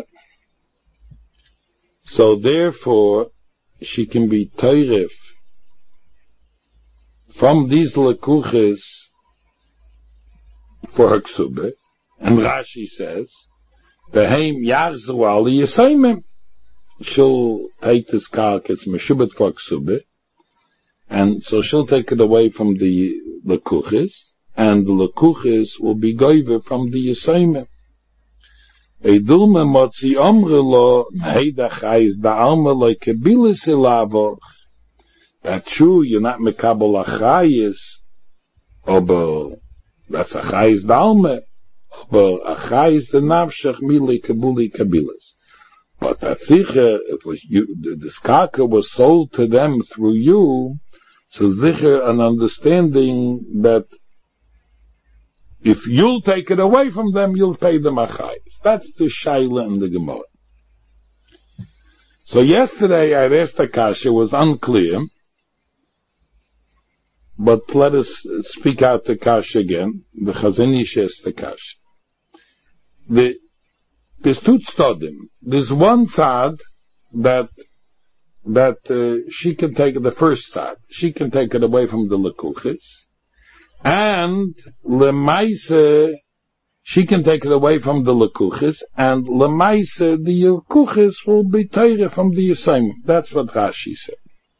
so therefore, she can be teiref from these lekuches for her ksube. And Rashi says, "Veheim yarzu ali yisaymim." She'll take this kark, it's meshubet for ksube, and so she'll take it away from the lekuches, and the lekuches will be goiver from the yisaymim. Eidulme motzi omrelo heidachais da alma like kebilis elavo. That's true, you're not mekabel achayis, aber that's achayis da alma, aber achayis da nafshach mili kabuli kabilis. But that's sicher, if was you, the skaka was sold to them through you, so sicher an understanding that if you'll take it away from them, you'll pay them achayis. That's the shaila in the Gemara. So yesterday I asked the kasha, was unclear, but let us speak out the kasha again. The Chazon Ish asked the kasha. There's two tzodim. There's one tzad that she can take it, the first tzad. She can take it away from the lekuches, and lemaise she can take it away from the lekuches, and lemaise the lekuches will be teire from the yisayim. That's what Rashi said.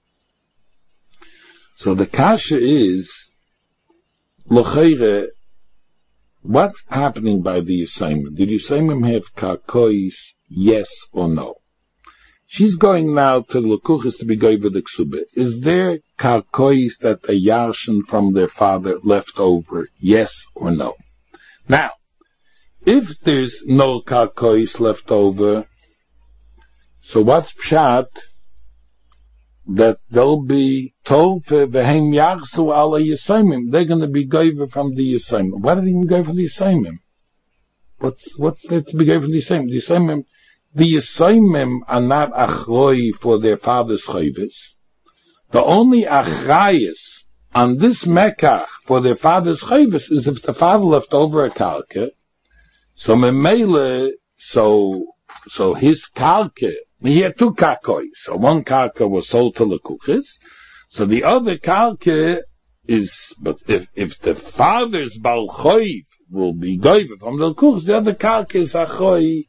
So the kasha is locheire. What's happening by the yisayim? Did yisayim have karkois? Yes or no? She's going now to the lekuches to be going with the ksube. Is there karkois that a yarshin from their father left over? Yes or no? Now, if there's no karkois left over, so what's pshat? That they'll be told for v'hem yarsu ala yisayimim. They're going to be goyver from the yisayimim. Why do they even go from the yisayimim? What's there to be goyver from the yisayimim? The the Yisraelim are not achroi for their father's chayvus. The only achrayis on this mekach for their father's chayvus is if the father left over a kalke. So memele, so his kalke, he had two kakoi. So one kalke was sold to lekuchis. So the other kalke is, but if the father's bal choiv will be goyve from the lekuchis, the other kalke is achoi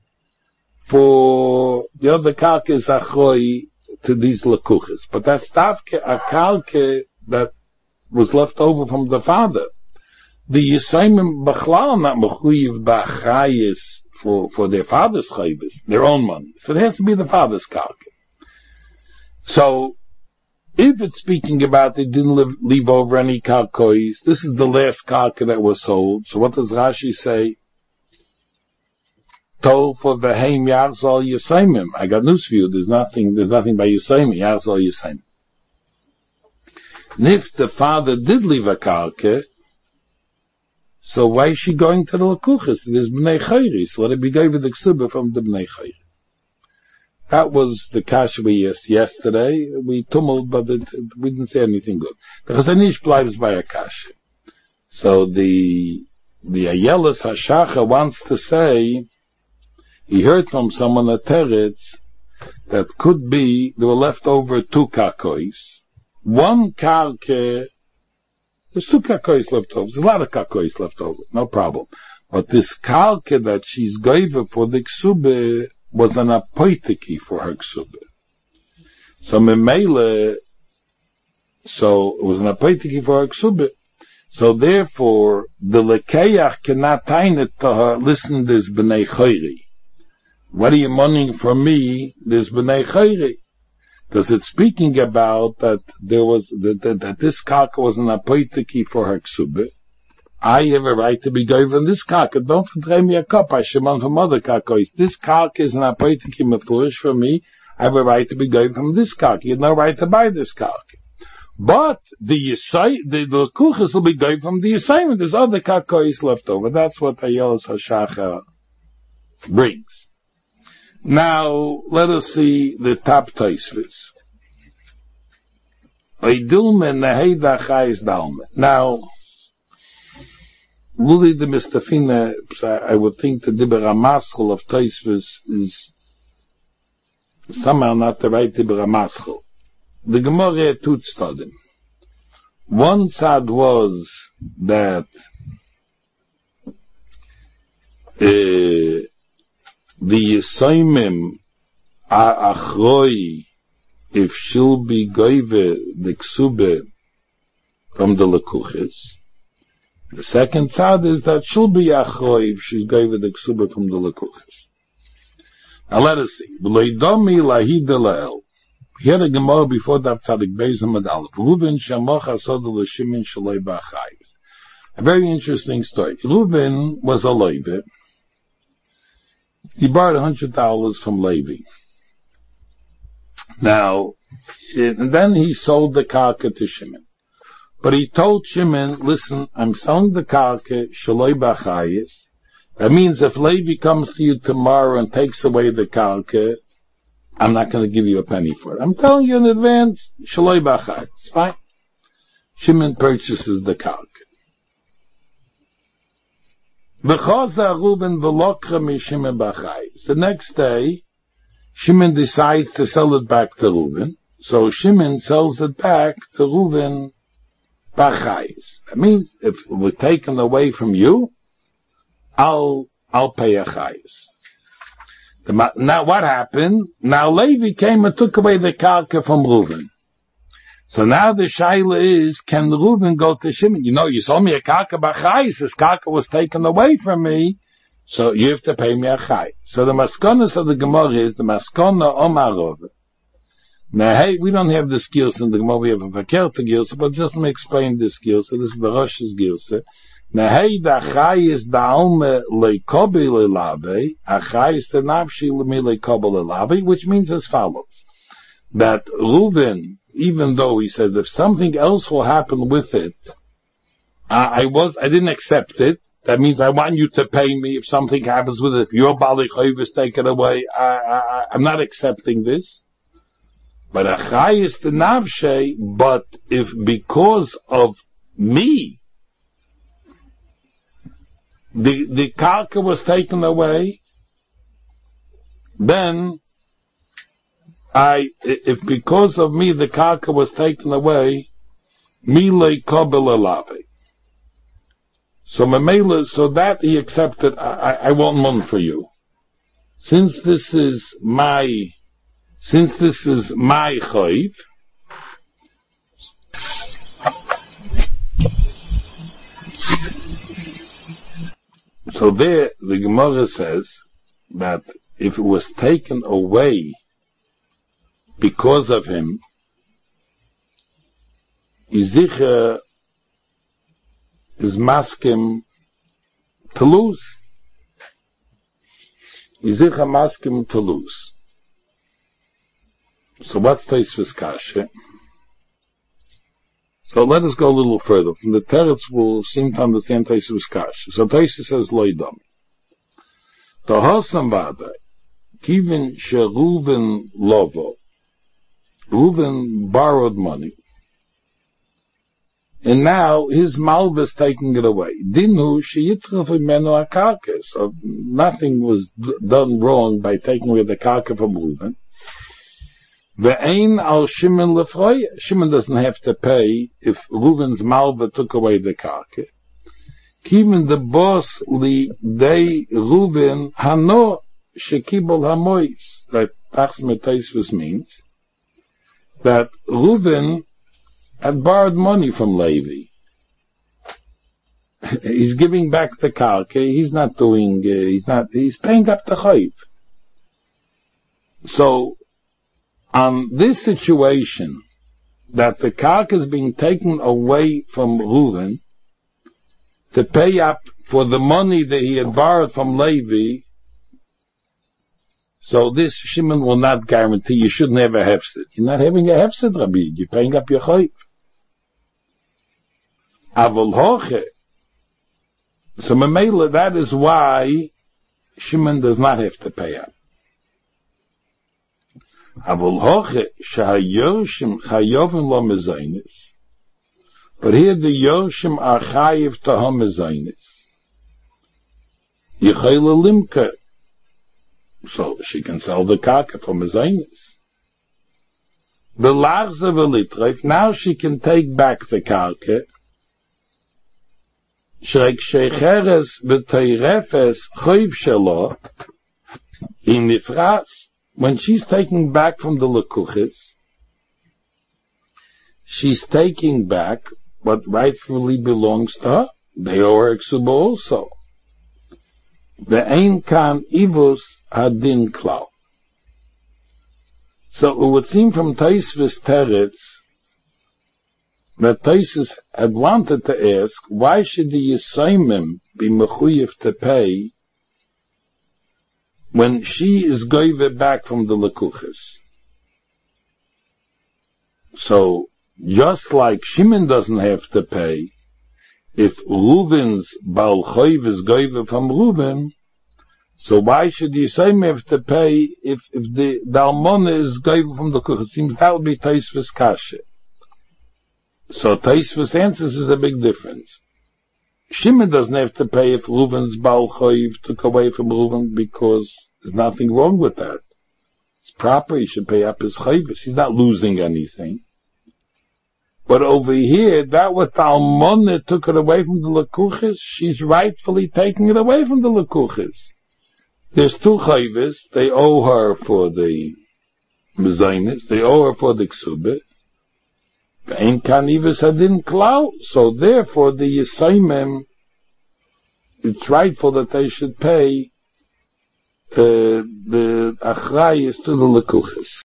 to these lekuchis. But that's tafke a kalke that was left over from the father. The Yisraelim Bachlal not mechuyev b'achayis for their father's chayvus, their own money. So it has to be the father's kalke. So, if it's speaking about they didn't leave over any kalkois, this is the last kalke that was sold. So what does Rashi say? Told for the heim yarzal Yisraelim. I got news for you. There's nothing by Yisraelim, yarzal Yisraelim. And if the father did leave a kalke, so why is she going to the lekuchis? There's b'nei chayri, so let it be given the ksuba from the b'nei chayri. That was the kasha we asked yesterday. We tumbled, but we didn't say anything good. The Chazanish bleibt by a kasha. So the Ayelis Hashacha wants to say, he heard from someone at Teretz that could be, there were left over two kakois. One kalke, there's two kakois left over. There's a lot of kakois left over, no problem. But this kalke that she's gave for the ksube was an apoitiki for her ksube. So memele, so it was an apoitiki for her ksube. So therefore, the lekeach cannot tie it to her, listen, there's b'nei chayri. What are you mourning from me? There's b'nei chayri. Because it's speaking about that there was, that this kalka was an apoitiki for her ksube. I have a right to be given this kalka. Don't betray me a cup. I shemon from other kalkois. This kalka is an apoitiki mefurish for me. I have a right to be given from this kalka. You have no right to buy this kalka. But the lekuchis will be given from the assignment. There's other kalkois left over. That's what Ayelis Hashacha brings. Now, let us see the top Tosfos. Now, really the Mistafina, I would think the Dibber HaMaschel of Tosfos is somehow not the right Dibber HaMaschel. The Gemara had two tzadim. One tzad was that the Yisraelim are achroi if she'll be goive the ksube from the lekuchis. The second tzad is that she'll be achroi if she's goive the ksube from the lekuchis. Now let us see. V'leidomi lahid elel. He had a Gemara before that tzadik beis hamad aleph. Reuven shamoch asod l'shimin shaloi b'achayis. A very interesting story. Reuven was a loive. He borrowed $100 from Levi. Now, and then he sold the karka to Shimon. But he told Shimon, listen, I'm selling the karka, shaloi b'achayis. That means if Levi comes to you tomorrow and takes away the karka, I'm not going to give you a penny for it. I'm telling you in advance, shaloi b'achayis. It's fine. Shimon purchases the karka. The next day, Shimon decides to sell it back to Reuven. So Shimon sells it back to Reuven b'achayis. That means if it was taken away from you, I'll pay achayis. Now what happened? Now Levi came and took away the karka from Reuven. So now the shaila is, can Reuven go to Shimon? You know, you sold me a karka b'achayis, this karka was taken away from me, so you have to pay me a chayis. So the maskonas of the Gemara is, the maskona omar Reuven. Now hey, we don't have the skills in the Gemara, we have a verkehrte gilsa, but just let me explain this gilsa, this is the Rosh's gilsa. Now hey, the chayis da'alme leikobi lelabe, achayis the nafshi lemi leikobi lelabe, which means as follows, that Reuven, even though he said if something else will happen with it, I didn't accept it. That means I want you to pay me if something happens with it. If your Bali Chayv is taken away, I'm not accepting this. But Achai is the Navshe, but if because of me, the Karka was taken away, then if because of me the Karka was taken away, Milei Kobel Alave. So Mamela, so that he accepted, I want money for you. Since this is my chayv, so there the Gemara says that if it was taken away because of him, Izicha is maskim to lose. Izicha maskim to lose. So what's Tosfos Kasha? So let us go a little further. From the Teretz we'll seem to understand Tosfos Kasha. So Tosfos says loydam. The Hosam Vada, Kivin Sheruven Lovo. Reuven borrowed money. And now his malva is taking it away. Dinu sheyitraf imenu akarka. So nothing was done wrong by taking away the karka from Reuven. Ve'ein al Shimon lefroy. Shimon doesn't have to pay if Reuven's malva took away the karka. Even the boss li dei Reuven hano shekibol hamois. That Tachs Tosfos means that Reuven had borrowed money from Levi. He's giving back the karka. He's paying up the chayv. So, on this situation, that the karka is being taken away from Reuven to pay up for the money that he had borrowed from Levi, so this Shimon will not guarantee you shouldn't have a hefsid. You're not having a hefsid, Rabbi. You're paying up your chayv. Avol hoche. So Mamela, that is why Shimon does not have to pay up. Avol hoche shahayoshim chayovim lo mezainis. But here the yoshim are chayiv to ha mezainis. Yechayla limka. So she can sell the karka for mezainis. The lachza v'litref. Now she can take back the karka. Shrek shecheres v'teirefes chayv shelo in nifras. When she's taking back from the lekuchis, she's taking back what rightfully belongs to her. They owe her ksuba also. Ve'ein kan ivus hadin klau. So it would seem from Tosfos Teretz that Tosfos had wanted to ask, why should the Yisayimim be mechuyev to pay when she is goyve back from the lekuchis? So, just like Shimon doesn't have to pay, if Reuven's Baal Chayv is goyve from Reuven, so why should the Yisayim have to pay if the Almona is goyve from the lekuchis? It seems that would be Tosfos Kasha. So Tosfos answers is a big difference. Shimon doesn't have to pay if Reuven's Baal Chayv took away from Reuven, because there's nothing wrong with that. It's proper, he should pay up his chayvus. He's not losing anything. But over here, that what the Almona took it away from the lekuchis, she's rightfully taking it away from the lekuchis. There's two chayvus, they owe her for the mezainis, they owe her for the ksubah. Ve'ein kan ivus hadin klau. So therefore the Yisayimim, it's rightful that they should pay the achrayis to the lekuchis.